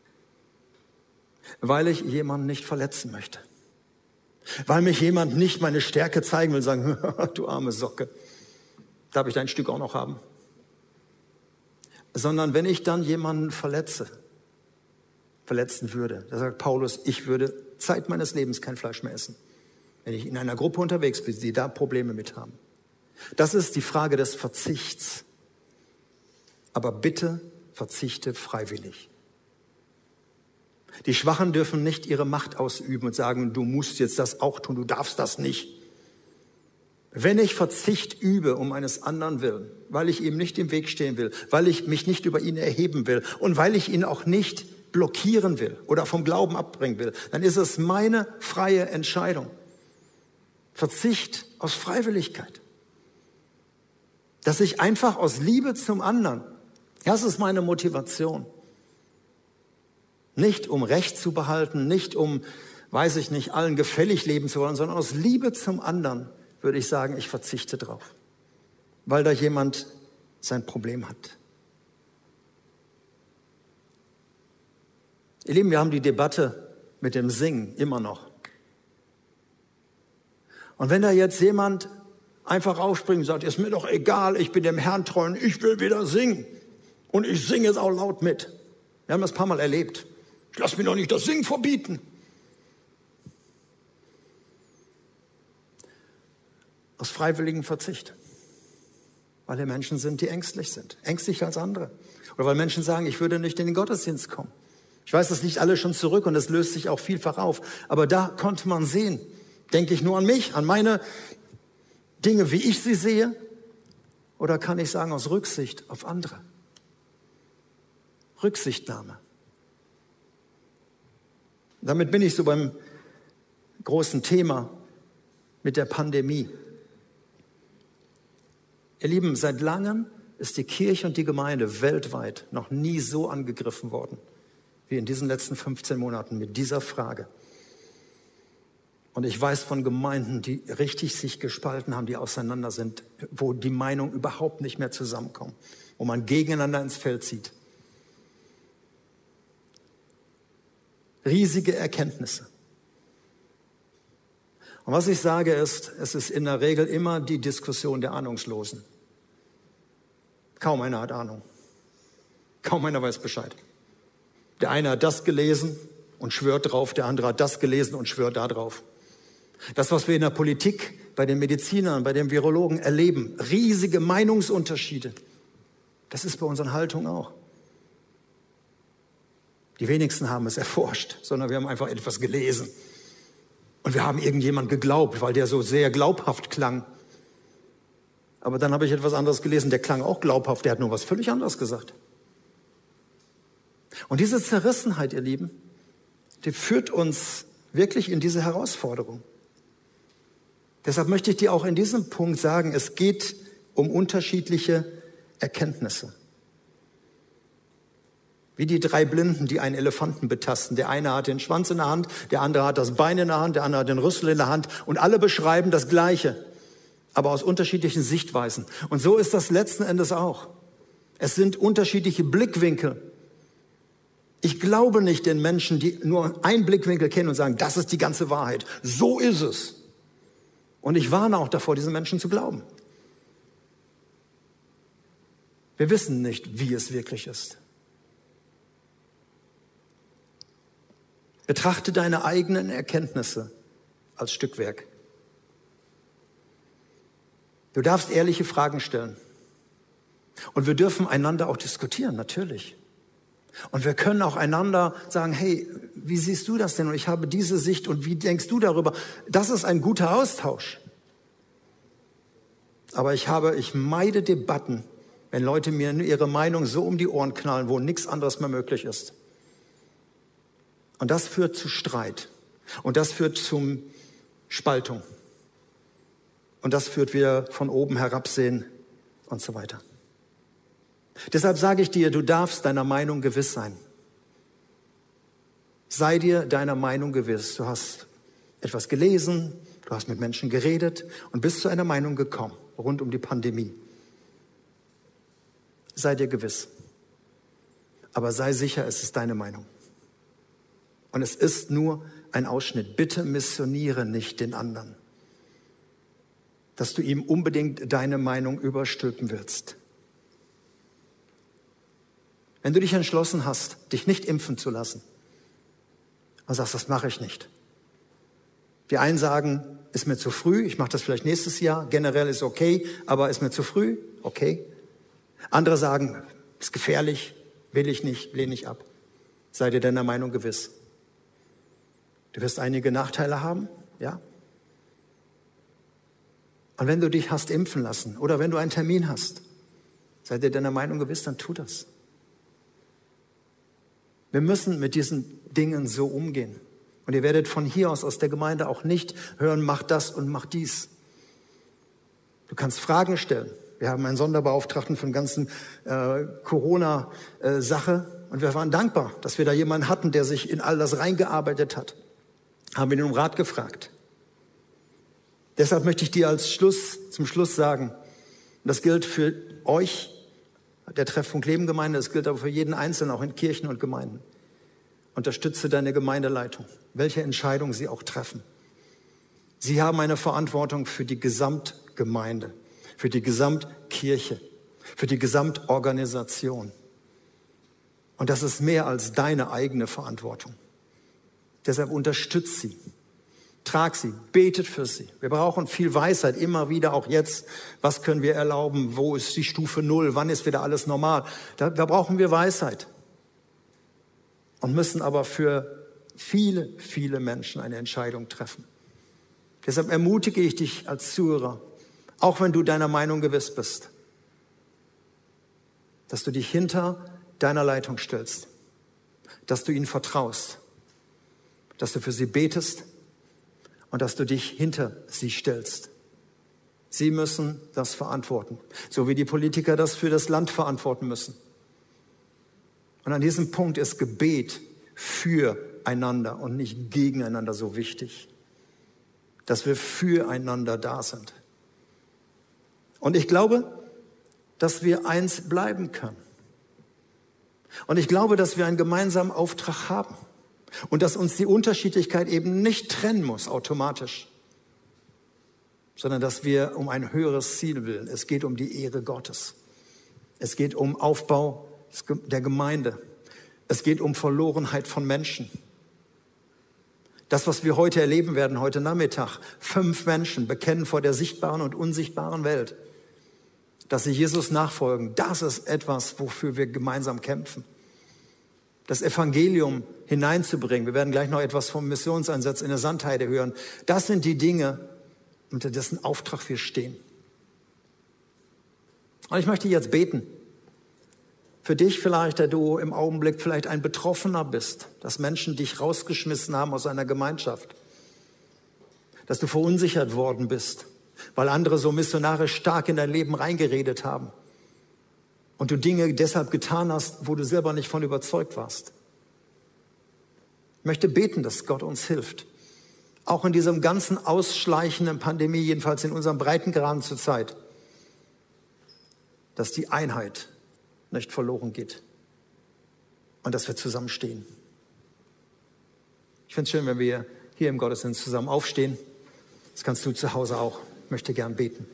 weil ich jemanden nicht verletzen möchte. Weil mich jemand nicht meine Stärke zeigen will, sagen, du arme Socke, darf ich dein Stück auch noch haben? Sondern wenn ich dann jemanden verletzen würde, da sagt Paulus, ich würde Zeit meines Lebens kein Fleisch mehr essen, wenn ich in einer Gruppe unterwegs bin, die da Probleme mit haben. Das ist die Frage des Verzichts. Aber bitte verzichte freiwillig. Die Schwachen dürfen nicht ihre Macht ausüben und sagen, du musst jetzt das auch tun, du darfst das nicht. Wenn ich Verzicht übe um eines anderen willen, weil ich ihm nicht im Weg stehen will, weil ich mich nicht über ihn erheben will und weil ich ihn auch nicht blockieren will oder vom Glauben abbringen will, dann ist es meine freie Entscheidung. Verzicht aus Freiwilligkeit. Dass ich einfach aus Liebe zum anderen, das ist meine Motivation. Nicht um Recht zu behalten, nicht um, weiß ich nicht, allen gefällig leben zu wollen, sondern aus Liebe zum anderen würde ich sagen, ich verzichte drauf, weil da jemand sein Problem hat. Ihr Lieben, wir haben die Debatte mit dem Singen immer noch. Und wenn da jetzt jemand einfach aufspringt und sagt, ist mir doch egal, ich bin dem Herrn treu und ich will wieder singen. Und ich singe jetzt auch laut mit. Wir haben das ein paar Mal erlebt. Ich lasse mir doch nicht das Singen verbieten. Aus freiwilligem Verzicht. Weil wir Menschen sind, die ängstlich sind. Ängstlicher als andere. Oder weil Menschen sagen, ich würde nicht in den Gottesdienst kommen. Ich weiß, das liegt alles schon zurück und es löst sich auch vielfach auf. Aber da konnte man sehen, denke ich nur an mich, an meine Dinge, wie ich sie sehe? Oder kann ich sagen, aus Rücksicht auf andere? Rücksichtnahme. Damit bin ich so beim großen Thema mit der Pandemie. Ihr Lieben, seit langem ist die Kirche und die Gemeinde weltweit noch nie so angegriffen worden, wie in diesen letzten 15 Monaten mit dieser Frage. Und ich weiß von Gemeinden, die richtig sich gespalten haben, die auseinander sind, wo die Meinungen überhaupt nicht mehr zusammenkommen, wo man gegeneinander ins Feld zieht. Riesige Erkenntnisse. Und was ich sage ist, es ist in der Regel immer die Diskussion der Ahnungslosen. Kaum einer hat Ahnung. Kaum einer weiß Bescheid. Der eine hat das gelesen und schwört drauf, der andere hat das gelesen und schwört da drauf. Das, was wir in der Politik, bei den Medizinern, bei den Virologen erleben, riesige Meinungsunterschiede, das ist bei unseren Haltungen auch. Die wenigsten haben es erforscht, sondern wir haben einfach etwas gelesen. Und wir haben irgendjemand geglaubt, weil der so sehr glaubhaft klang. Aber dann habe ich etwas anderes gelesen, der klang auch glaubhaft, der hat nur was völlig anderes gesagt. Und diese Zerrissenheit, ihr Lieben, die führt uns wirklich in diese Herausforderung. Deshalb möchte ich dir auch in diesem Punkt sagen, es geht um unterschiedliche Erkenntnisse. Wie die 3 Blinden, die einen Elefanten betasten. Der eine hat den Schwanz in der Hand, der andere hat das Bein in der Hand, der andere hat den Rüssel in der Hand. Und alle beschreiben das Gleiche, aber aus unterschiedlichen Sichtweisen. Und so ist das letzten Endes auch. Es sind unterschiedliche Blickwinkel. Ich glaube nicht den Menschen, die nur einen Blickwinkel kennen und sagen, das ist die ganze Wahrheit. So ist es. Und ich warne auch davor, diesen Menschen zu glauben. Wir wissen nicht, wie es wirklich ist. Betrachte deine eigenen Erkenntnisse als Stückwerk. Du darfst ehrliche Fragen stellen. Und wir dürfen einander auch diskutieren, natürlich. Und wir können auch einander sagen, hey, wie siehst du das denn? Und ich habe diese Sicht und wie denkst du darüber? Das ist ein guter Austausch. Aber ich meide Debatten, wenn Leute mir ihre Meinung so um die Ohren knallen, wo nichts anderes mehr möglich ist. Und das führt zu Streit. Und das führt zum Spaltung. Und das führt wieder von oben herabsehen und so weiter. Deshalb sage ich dir, du darfst deiner Meinung gewiss sein. Sei dir deiner Meinung gewiss. Du hast etwas gelesen, du hast mit Menschen geredet und bist zu einer Meinung gekommen, rund um die Pandemie. Sei dir gewiss. Aber sei sicher, es ist deine Meinung. Und es ist nur ein Ausschnitt. Bitte missioniere nicht den anderen, dass du ihm unbedingt deine Meinung überstülpen willst. Wenn du dich entschlossen hast, dich nicht impfen zu lassen und sagst, das mache ich nicht. Die einen sagen, ist mir zu früh, ich mache das vielleicht nächstes Jahr, generell ist okay, aber ist mir zu früh, okay. Andere sagen, ist gefährlich, will ich nicht, lehne ich ab. Sei dir deiner Meinung gewiss. Du wirst einige Nachteile haben, ja. Und wenn du dich hast impfen lassen oder wenn du einen Termin hast, sei dir deiner Meinung gewiss, dann tu das. Wir müssen mit diesen Dingen so umgehen. Und ihr werdet von hier aus der Gemeinde auch nicht hören, mach das und mach dies. Du kannst Fragen stellen. Wir haben einen Sonderbeauftragten für den ganzen Corona-Sache. Und wir waren dankbar, dass wir da jemanden hatten, der sich in all das reingearbeitet hat. Haben wir ihn um Rat gefragt. Deshalb möchte ich dir zum Schluss sagen, und das gilt für euch, der Treffpunkt Leben Gemeinde, das gilt aber für jeden Einzelnen, auch in Kirchen und Gemeinden. Unterstütze deine Gemeindeleitung, welche Entscheidung sie auch treffen. Sie haben eine Verantwortung für die Gesamtgemeinde, für die Gesamtkirche, für die Gesamtorganisation. Und das ist mehr als deine eigene Verantwortung. Deshalb unterstützt sie, trag sie, betet für sie. Wir brauchen viel Weisheit, immer wieder, auch jetzt. Was können wir erlauben? Wo ist die Stufe 0? Wann ist wieder alles normal? Da brauchen wir Weisheit. Und müssen aber für viele, viele Menschen eine Entscheidung treffen. Deshalb ermutige ich dich als Zuhörer, auch wenn du deiner Meinung gewiss bist, dass du dich hinter deiner Leitung stellst, dass du ihnen vertraust, dass du für sie betest und dass du dich hinter sie stellst. Sie müssen das verantworten, so wie die Politiker das für das Land verantworten müssen. Und an diesem Punkt ist Gebet füreinander und nicht gegeneinander so wichtig, dass wir füreinander da sind. Und ich glaube, dass wir eins bleiben können. Und ich glaube, dass wir einen gemeinsamen Auftrag haben und dass uns die Unterschiedlichkeit eben nicht trennen muss automatisch, sondern dass wir um ein höheres Ziel willen. Es geht um die Ehre Gottes. Es geht um Aufbau der Gemeinde. Es geht um Verlorenheit von Menschen. Das, was wir heute erleben werden, heute Nachmittag, 5 Menschen bekennen vor der sichtbaren und unsichtbaren Welt, dass sie Jesus nachfolgen. Das ist etwas, wofür wir gemeinsam kämpfen. Das Evangelium hineinzubringen. Wir werden gleich noch etwas vom Missionseinsatz in der Sandheide hören. Das sind die Dinge, unter dessen Auftrag wir stehen. Und ich möchte jetzt beten. Für dich vielleicht, der du im Augenblick vielleicht ein Betroffener bist, dass Menschen dich rausgeschmissen haben aus einer Gemeinschaft, dass du verunsichert worden bist, weil andere so missionarisch stark in dein Leben reingeredet haben und du Dinge deshalb getan hast, wo du selber nicht von überzeugt warst. Ich möchte beten, dass Gott uns hilft, auch in diesem ganzen ausschleichenden Pandemie, jedenfalls in unserem Breitengraden zurzeit, dass die Einheit nicht verloren geht und dass wir zusammenstehen. Ich finde es schön, wenn wir hier im Gottesdienst zusammen aufstehen. Das kannst du zu Hause auch. Ich möchte gern beten.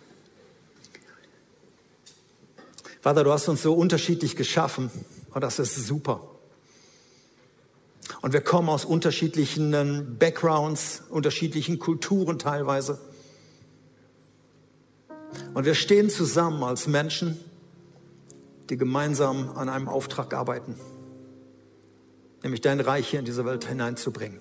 Vater, du hast uns so unterschiedlich geschaffen und das ist super. Und wir kommen aus unterschiedlichen Backgrounds, unterschiedlichen Kulturen teilweise. Und wir stehen zusammen als Menschen, die gemeinsam an einem Auftrag arbeiten, nämlich dein Reich hier in diese Welt hineinzubringen.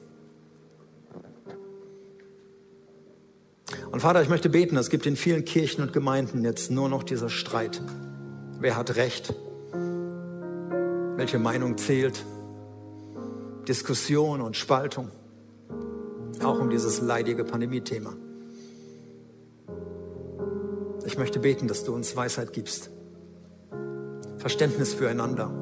Und Vater, ich möchte beten, es gibt in vielen Kirchen und Gemeinden jetzt nur noch dieser Streit. Wer hat Recht? Welche Meinung zählt? Diskussion und Spaltung, auch um dieses leidige Pandemie-Thema. Ich möchte beten, dass du uns Weisheit gibst, Verständnis füreinander,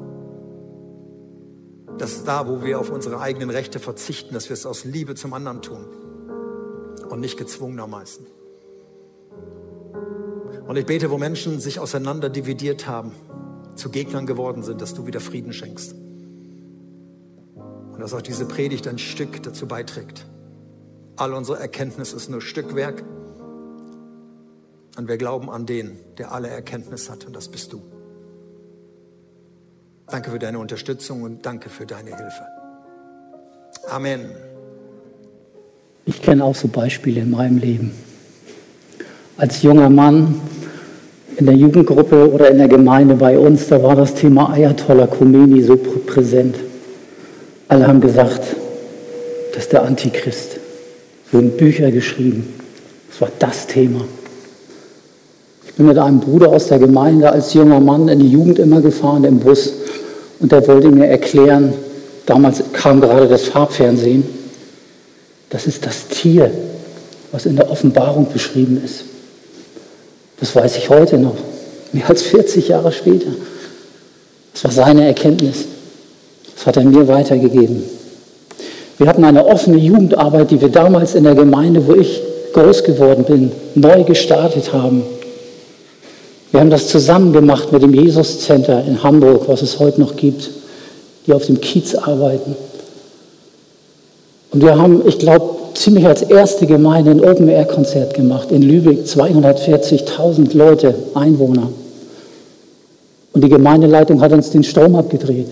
dass da, wo wir auf unsere eigenen Rechte verzichten, dass wir es aus Liebe zum anderen tun und nicht gezwungenermaßen. Und ich bete, wo Menschen sich auseinander dividiert haben, zu Gegnern geworden sind, dass du wieder Frieden schenkst. Und dass auch diese Predigt ein Stück dazu beiträgt. All unsere Erkenntnis ist nur Stückwerk. Und wir glauben an den, der alle Erkenntnis hat, und das bist du. Danke für deine Unterstützung und danke für deine Hilfe. Amen. Ich kenne auch so Beispiele in meinem Leben. Als junger Mann in der Jugendgruppe oder in der Gemeinde bei uns, da war das Thema Ayatollah Khomeini so präsent. Alle haben gesagt, das ist der Antichrist. Es wurden Bücher geschrieben. Das war das Thema. Ich bin mit einem Bruder aus der Gemeinde als junger Mann in die Jugend immer gefahren im Bus. Und der wollte mir erklären, damals kam gerade das Farbfernsehen, das ist das Tier, was in der Offenbarung beschrieben ist. Das weiß ich heute noch, mehr als 40 Jahre später. Das war seine Erkenntnis. Das hat er mir weitergegeben. Wir hatten eine offene Jugendarbeit, die wir damals in der Gemeinde, wo ich groß geworden bin, neu gestartet haben. Wir haben das zusammen gemacht mit dem Jesus Center in Hamburg, was es heute noch gibt, die auf dem Kiez arbeiten. Und wir haben, ich glaube, ziemlich als erste Gemeinde ein Open-Air-Konzert gemacht in Lübeck, 240.000 Leute, Einwohner. Und die Gemeindeleitung hat uns den Strom abgedreht.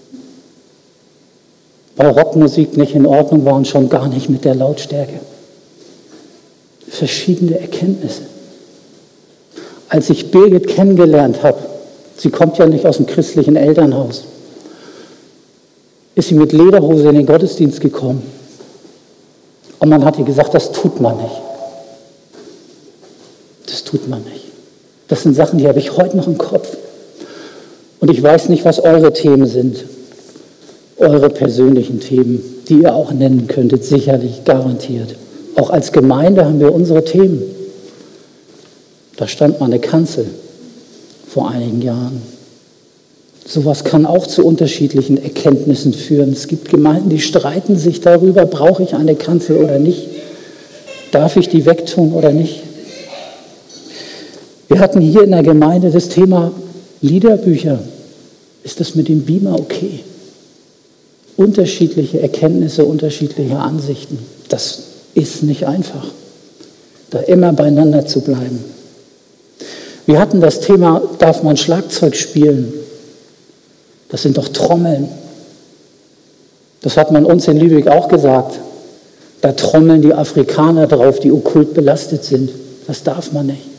Weil Rockmusik nicht in Ordnung war und schon gar nicht mit der Lautstärke. Verschiedene Erkenntnisse. Als ich Birgit kennengelernt habe, sie kommt ja nicht aus dem christlichen Elternhaus, ist sie mit Lederhose in den Gottesdienst gekommen. Und man hat ihr gesagt, das tut man nicht. Das tut man nicht. Das sind Sachen, die habe ich heute noch im Kopf. Und ich weiß nicht, was eure Themen sind. Eure persönlichen Themen, die ihr auch nennen könntet, sicherlich, garantiert. Auch als Gemeinde haben wir unsere Themen. Da stand mal eine Kanzel vor einigen Jahren. Sowas kann auch zu unterschiedlichen Erkenntnissen führen. Es gibt Gemeinden, die streiten sich darüber, brauche ich eine Kanzel oder nicht? Darf ich die wegtun oder nicht? Wir hatten hier in der Gemeinde das Thema Liederbücher. Ist das mit dem Beamer okay? Unterschiedliche Erkenntnisse, unterschiedliche Ansichten. Das ist nicht einfach, da immer beieinander zu bleiben. Wir hatten das Thema, darf man Schlagzeug spielen? Das sind doch Trommeln. Das hat man uns in Lübeck auch gesagt. Da trommeln die Afrikaner drauf, die okkult belastet sind. Das darf man nicht.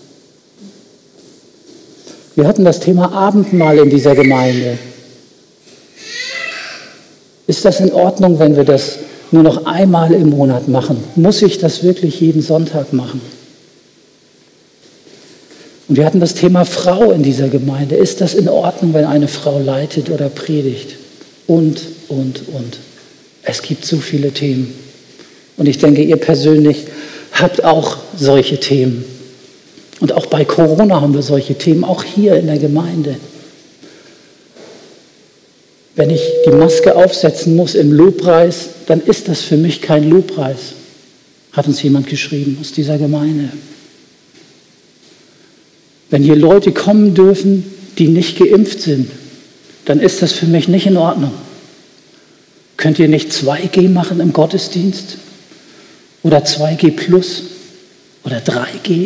Wir hatten das Thema Abendmahl in dieser Gemeinde. Ist das in Ordnung, wenn wir das nur noch einmal im Monat machen? Muss ich das wirklich jeden Sonntag machen? Und wir hatten das Thema Frau in dieser Gemeinde. Ist das in Ordnung, wenn eine Frau leitet oder predigt? Und. Es gibt so viele Themen. Und ich denke, ihr persönlich habt auch solche Themen. Und auch bei Corona haben wir solche Themen, auch hier in der Gemeinde. Wenn ich die Maske aufsetzen muss im Lobpreis, dann ist das für mich kein Lobpreis, hat uns jemand geschrieben aus dieser Gemeinde. Wenn hier Leute kommen dürfen, die nicht geimpft sind, dann ist das für mich nicht in Ordnung. Könnt ihr nicht 2G machen im Gottesdienst? Oder 2G plus? Oder 3G?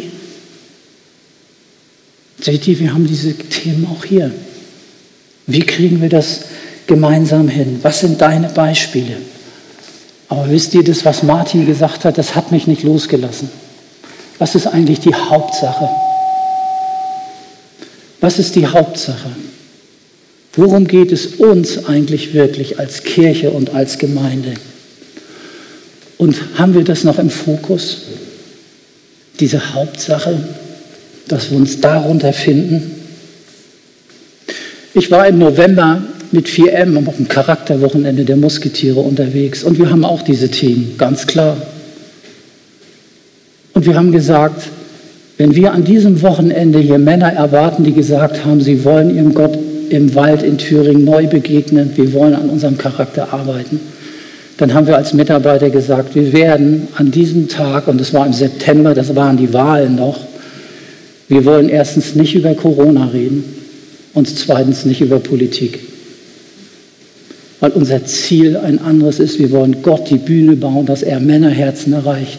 Seht ihr, wir haben diese Themen auch hier. Wie kriegen wir das gemeinsam hin? Was sind deine Beispiele? Aber wisst ihr, das, was Martin gesagt hat, das hat mich nicht losgelassen. Was ist eigentlich die Hauptsache? Was ist die Hauptsache? Worum geht es uns eigentlich wirklich als Kirche und als Gemeinde? Und haben wir das noch im Fokus? Diese Hauptsache, dass wir uns darunter finden? Ich war im November mit 4M auf dem Charakterwochenende der Musketiere unterwegs und wir haben auch diese Themen, ganz klar. Und wir haben gesagt, wenn wir an diesem Wochenende hier Männer erwarten, die gesagt haben, sie wollen ihrem Gott im Wald in Thüringen neu begegnen, wir wollen an unserem Charakter arbeiten, dann haben wir als Mitarbeiter gesagt, wir werden an diesem Tag, und das war im September, das waren die Wahlen noch, wir wollen erstens nicht über Corona reden Und zweitens nicht über Politik. Weil unser Ziel ein anderes ist. Wir wollen Gott die Bühne bauen, dass er Männerherzen erreicht.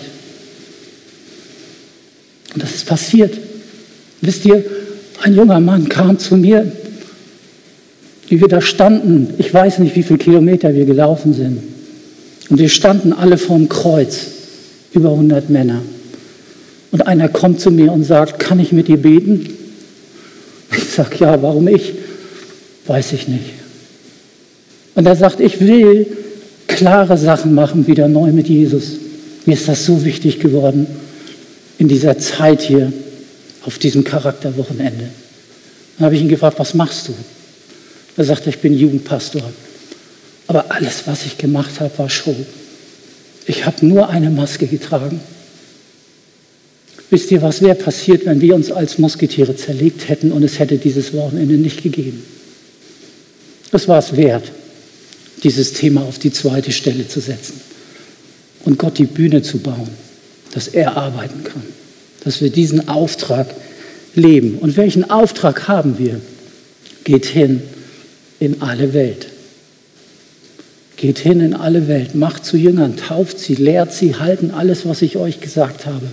Und das ist passiert. Wisst ihr, ein junger Mann kam zu mir, wie wir da standen. Ich weiß nicht, wie viele Kilometer wir gelaufen sind. Und wir standen alle vorm Kreuz, über 100 Männer. Und einer kommt zu mir und sagt, kann ich mit dir beten? Ich sage, ja, warum ich? Weiß ich nicht. Und er sagt, ich will klare Sachen machen, wieder neu mit Jesus. Mir ist das so wichtig geworden in dieser Zeit hier, auf diesem Charakterwochenende. Dann habe ich ihn gefragt, was machst du? Er sagte, ich bin Jugendpastor. Aber alles, was ich gemacht habe, war Show. Ich habe nur eine Maske getragen. Wisst ihr, was wäre passiert, wenn wir uns als Musketiere zerlegt hätten und es hätte dieses Wochenende nicht gegeben? Das war es wert, dieses Thema auf die zweite Stelle zu setzen und Gott die Bühne zu bauen, dass er arbeiten kann, dass wir diesen Auftrag leben. Und welchen Auftrag haben wir? Geht hin in alle Welt. Geht hin in alle Welt, macht zu Jüngern, tauft sie, lehrt sie, halten alles, was ich euch gesagt habe.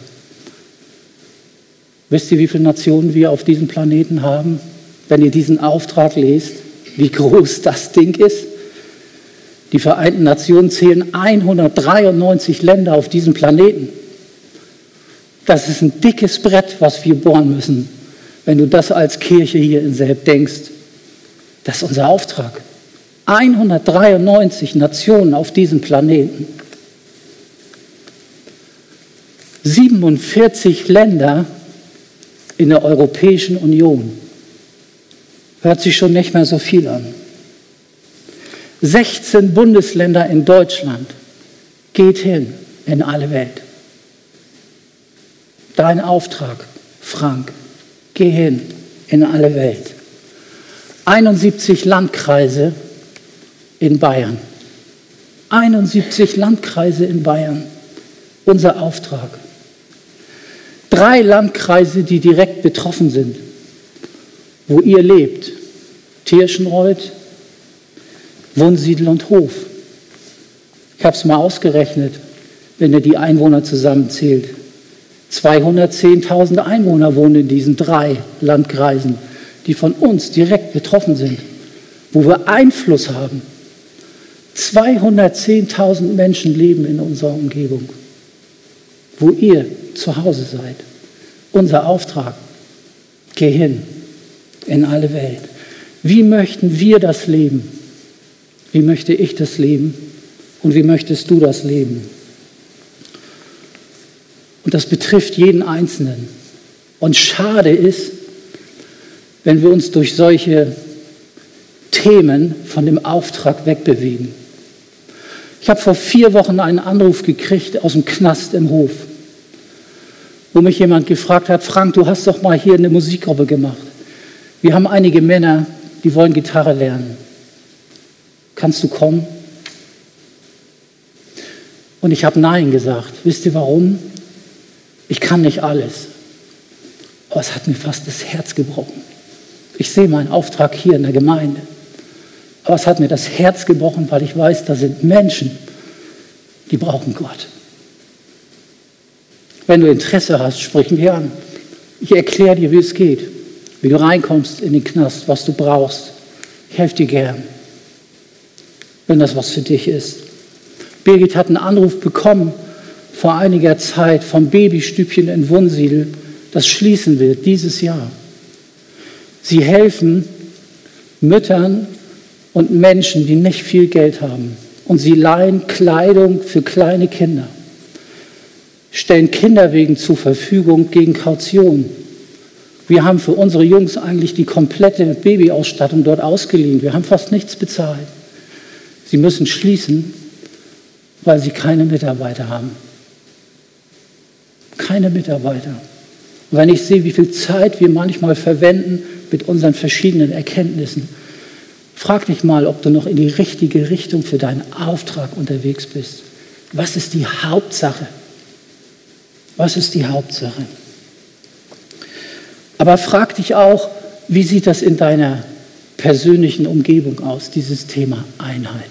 Wisst ihr, wie viele Nationen wir auf diesem Planeten haben? Wenn ihr diesen Auftrag lest, wie groß das Ding ist. Die Vereinten Nationen zählen 193 Länder auf diesem Planeten. Das ist ein dickes Brett, was wir bohren müssen. Wenn du das als Kirche hier in Selb denkst, das ist unser Auftrag. 193 Nationen auf diesem Planeten. 47 Länder in der Europäischen Union. Hört sich schon nicht mehr so viel an. 16 Bundesländer in Deutschland. Geht hin in alle Welt. Dein Auftrag, Frank, geh hin in alle Welt. 71 Landkreise in Bayern. 71 Landkreise in Bayern. Unser Auftrag. 3 Landkreise, die direkt betroffen sind, wo ihr lebt. Tirschenreuth, Wunsiedel und Hof. Ich habe es mal ausgerechnet, wenn ihr die Einwohner zusammenzählt. 210.000 Einwohner wohnen in diesen 3 Landkreisen, die von uns direkt betroffen sind, wo wir Einfluss haben. 210.000 Menschen leben in unserer Umgebung, wo ihr zu Hause seid. Unser Auftrag, geh hin in alle Welt. Wie möchten wir das leben? Wie möchte ich das leben? Und wie möchtest du das leben? Und das betrifft jeden Einzelnen. Und schade ist, wenn wir uns durch solche Themen von dem Auftrag wegbewegen. Ich habe vor 4 Wochen einen Anruf gekriegt aus dem Knast im Hof, wo mich jemand gefragt hat, Frank, du hast doch mal hier eine Musikgruppe gemacht. Wir haben einige Männer, die wollen Gitarre lernen. Kannst du kommen? Und ich habe Nein gesagt. Wisst ihr warum? Ich kann nicht alles. Aber es hat mir fast das Herz gebrochen. Ich sehe meinen Auftrag hier in der Gemeinde. Aber es hat mir das Herz gebrochen, weil ich weiß, da sind Menschen, die brauchen Gott. Wenn du Interesse hast, sprich mich an. Ich erkläre dir, wie es geht, wie du reinkommst in den Knast, was du brauchst. Ich helfe dir gern, wenn das was für dich ist. Birgit hat einen Anruf bekommen vor einiger Zeit vom Babystübchen in Wunsiedel, das schließen wird dieses Jahr. Sie helfen Müttern und Menschen, die nicht viel Geld haben. Und sie leihen Kleidung für kleine Kinder, stellen Kinderwegen zur Verfügung gegen Kaution. Wir haben für unsere Jungs eigentlich die komplette Babyausstattung dort ausgeliehen. Wir haben fast nichts bezahlt. Sie müssen schließen, weil sie keine Mitarbeiter haben. Keine Mitarbeiter. Und wenn ich sehe, wie viel Zeit wir manchmal verwenden mit unseren verschiedenen Erkenntnissen, frag dich mal, ob du noch in die richtige Richtung für deinen Auftrag unterwegs bist. Was ist die Hauptsache? Was ist die Hauptsache? Aber frag dich auch, wie sieht das in deiner persönlichen Umgebung aus, dieses Thema Einheit?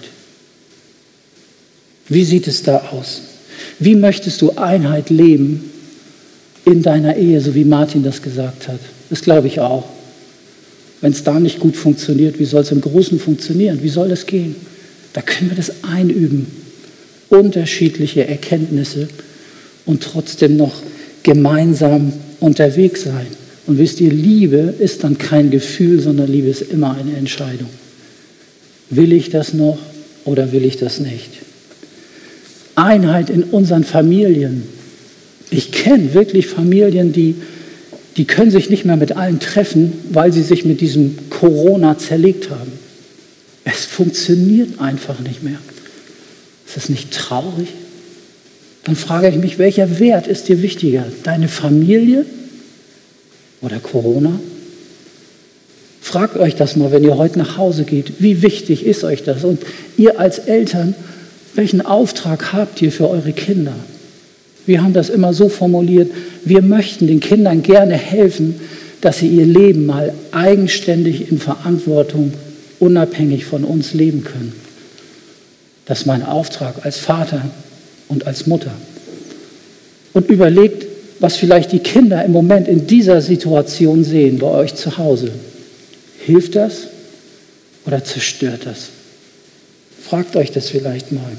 Wie sieht es da aus? Wie möchtest du Einheit leben in deiner Ehe, so wie Martin das gesagt hat? Das glaube ich auch. Wenn es da nicht gut funktioniert, wie soll es im Großen funktionieren? Wie soll das gehen? Da können wir das einüben. Unterschiedliche Erkenntnisse und trotzdem noch gemeinsam unterwegs sein. Und wisst ihr, Liebe ist dann kein Gefühl, sondern Liebe ist immer eine Entscheidung. Will ich das noch oder will ich das nicht? Einheit in unseren Familien. Ich kenne wirklich Familien, die können sich nicht mehr mit allen treffen, weil sie sich mit diesem Corona zerlegt haben. Es funktioniert einfach nicht mehr. Ist das nicht traurig? Dann frage ich mich, welcher Wert ist dir wichtiger? Deine Familie oder Corona? Fragt euch das mal, wenn ihr heute nach Hause geht. Wie wichtig ist euch das? Und ihr als Eltern, welchen Auftrag habt ihr für eure Kinder? Wir haben das immer so formuliert, wir möchten den Kindern gerne helfen, dass sie ihr Leben mal eigenständig in Verantwortung, unabhängig von uns leben können. Das ist mein Auftrag als Vater und als Mutter. Und überlegt, was vielleicht die Kinder im Moment in dieser Situation sehen bei euch zu Hause. Hilft das oder zerstört das? Fragt euch das vielleicht mal.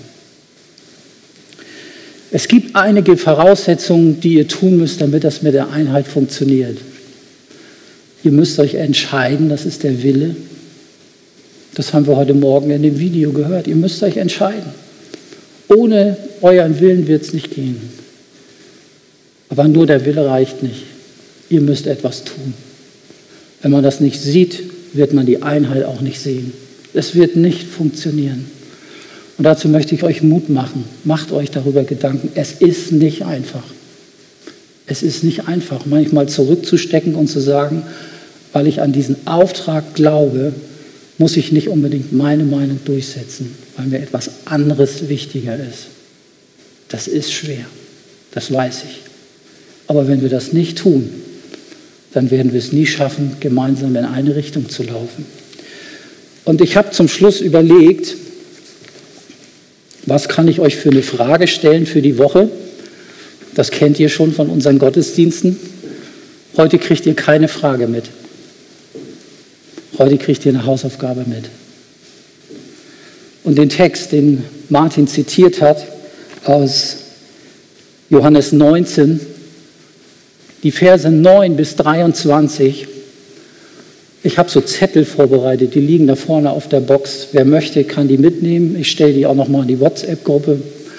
Es gibt einige Voraussetzungen, die ihr tun müsst, damit das mit der Einheit funktioniert. Ihr müsst euch entscheiden, das ist der Wille. Das haben wir heute Morgen in dem Video gehört. Ihr müsst euch entscheiden. Ohne euren Willen wird es nicht gehen. Aber nur der Wille reicht nicht. Ihr müsst etwas tun. Wenn man das nicht sieht, wird man die Einheit auch nicht sehen. Es wird nicht funktionieren. Und dazu möchte ich euch Mut machen. Macht euch darüber Gedanken. Es ist nicht einfach. Es ist nicht einfach, manchmal zurückzustecken und zu sagen, weil ich an diesen Auftrag glaube, muss ich nicht unbedingt meine Meinung durchsetzen, weil mir etwas anderes wichtiger ist. Das ist schwer, das weiß ich. Aber wenn wir das nicht tun, dann werden wir es nie schaffen, gemeinsam in eine Richtung zu laufen. Und ich habe zum Schluss überlegt, was kann ich euch für eine Frage stellen für die Woche? Das kennt ihr schon von unseren Gottesdiensten. Heute kriegt ihr keine Frage mit. Heute kriegt ihr eine Hausaufgabe mit. Und den Text, den Martin zitiert hat, aus Johannes 19, die Verse 9 bis 23, ich habe so Zettel vorbereitet, die liegen da vorne auf der Box. Wer möchte, kann die mitnehmen. Ich stelle die auch noch mal in die WhatsApp-Gruppe.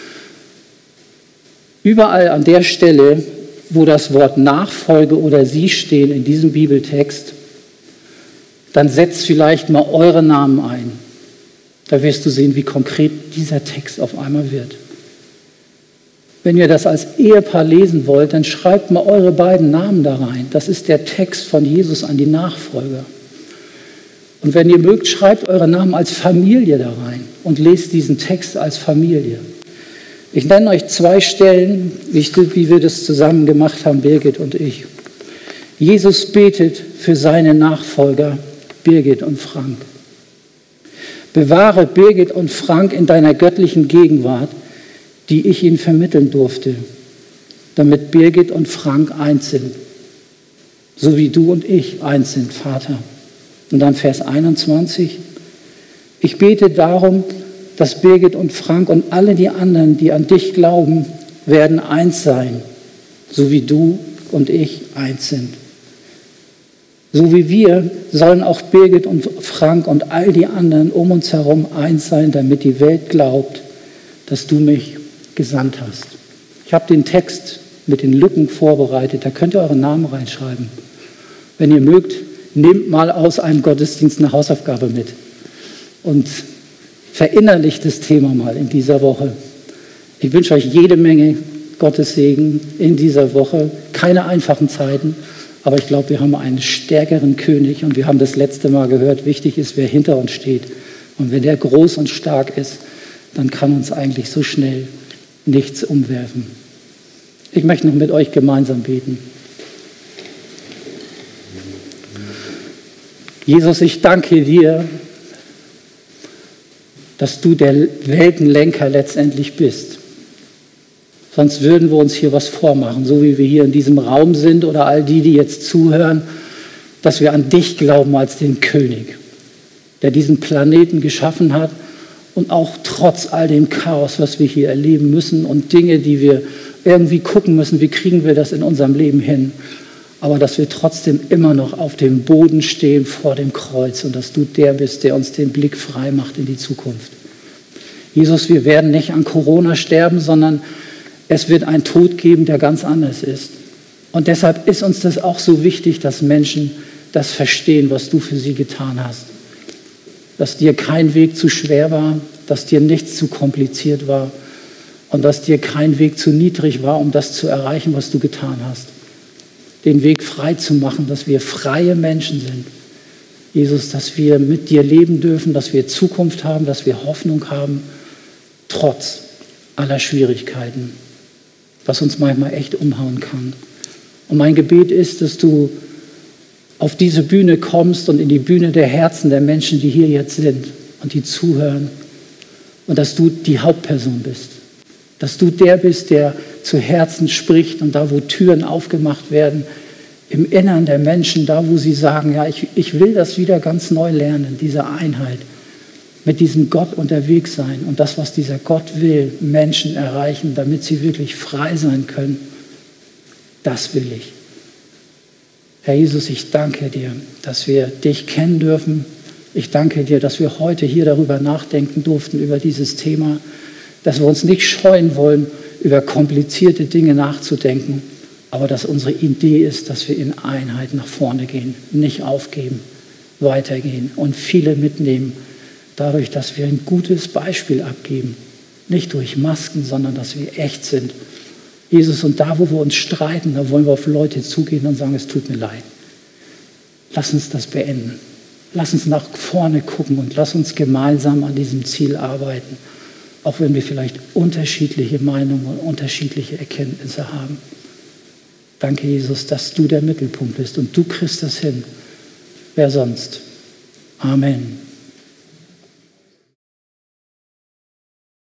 Überall an der Stelle, wo das Wort Nachfolge oder Sie stehen in diesem Bibeltext, dann setzt vielleicht mal eure Namen ein. Da wirst du sehen, wie konkret dieser Text auf einmal wird. Wenn ihr das als Ehepaar lesen wollt, dann schreibt mal eure beiden Namen da rein. Das ist der Text von Jesus an die Nachfolger. Und wenn ihr mögt, schreibt eure Namen als Familie da rein und lest diesen Text als Familie. Ich nenne euch 2 Stellen, wie wir das zusammen gemacht haben, Birgit und ich. Jesus betet für seine Nachfolger, Birgit und Frank. Bewahre Birgit und Frank in deiner göttlichen Gegenwart, die ich ihnen vermitteln durfte, damit Birgit und Frank eins sind, so wie du und ich eins sind, Vater. Und dann Vers 21. Ich bete darum, dass Birgit und Frank und alle die anderen, die an dich glauben, werden eins sein, so wie du und ich eins sind. So wie wir sollen auch Birgit und Frank und all die anderen um uns herum eins sein, damit die Welt glaubt, dass du mich gesandt hast. Ich habe den Text mit den Lücken vorbereitet, da könnt ihr eure Namen reinschreiben. Wenn ihr mögt, nehmt mal aus einem Gottesdienst eine Hausaufgabe mit und verinnerlicht das Thema mal in dieser Woche. Ich wünsche euch jede Menge Gottes Segen in dieser Woche. Keine einfachen Zeiten, aber ich glaube, wir haben einen stärkeren König und wir haben das letzte Mal gehört, wichtig ist, wer hinter uns steht. Und wenn der groß und stark ist, dann kann uns eigentlich so schnell nichts umwerfen. Ich möchte noch mit euch gemeinsam beten. Jesus, ich danke dir, dass du der Weltenlenker letztendlich bist. Sonst würden wir uns hier was vormachen, so wie wir hier in diesem Raum sind oder all die, die jetzt zuhören, dass wir an dich glauben als den König, der diesen Planeten geschaffen hat und auch trotz all dem Chaos, was wir hier erleben müssen und Dinge, die wir irgendwie gucken müssen, wie kriegen wir das in unserem Leben hin, aber dass wir trotzdem immer noch auf dem Boden stehen vor dem Kreuz und dass du der bist, der uns den Blick frei macht in die Zukunft. Jesus, wir werden nicht an Corona sterben, sondern es wird einen Tod geben, der ganz anders ist. Und deshalb ist uns das auch so wichtig, dass Menschen das verstehen, was du für sie getan hast. Dass dir kein Weg zu schwer war, dass dir nichts zu kompliziert war und dass dir kein Weg zu niedrig war, um das zu erreichen, was du getan hast. Den Weg frei zu machen, dass wir freie Menschen sind. Jesus, dass wir mit dir leben dürfen, dass wir Zukunft haben, dass wir Hoffnung haben, trotz aller Schwierigkeiten, was uns manchmal echt umhauen kann. Und mein Gebet ist, dass du auf diese Bühne kommst und in die Bühne der Herzen der Menschen, die hier jetzt sind und die zuhören, und dass du die Hauptperson bist. Dass du der bist, der zu Herzen spricht und da, wo Türen aufgemacht werden, im Innern der Menschen, da, wo sie sagen, ja, ich will das wieder ganz neu lernen, diese Einheit, mit diesem Gott unterwegs sein und das, was dieser Gott will, Menschen erreichen, damit sie wirklich frei sein können. Das will ich. Herr Jesus, ich danke dir, dass wir dich kennen dürfen. Ich danke dir, dass wir heute hier darüber nachdenken durften, über dieses Thema, dass wir uns nicht scheuen wollen, über komplizierte Dinge nachzudenken, aber dass unsere Idee ist, dass wir in Einheit nach vorne gehen, nicht aufgeben, weitergehen und viele mitnehmen, dadurch, dass wir ein gutes Beispiel abgeben, nicht durch Masken, sondern dass wir echt sind. Jesus, und da, wo wir uns streiten, da wollen wir auf Leute zugehen und sagen, es tut mir leid. Lass uns das beenden. Lass uns nach vorne gucken und lass uns gemeinsam an diesem Ziel arbeiten, auch wenn wir vielleicht unterschiedliche Meinungen und unterschiedliche Erkenntnisse haben. Danke, Jesus, dass du der Mittelpunkt bist und du kriegst das hin. Wer sonst? Amen.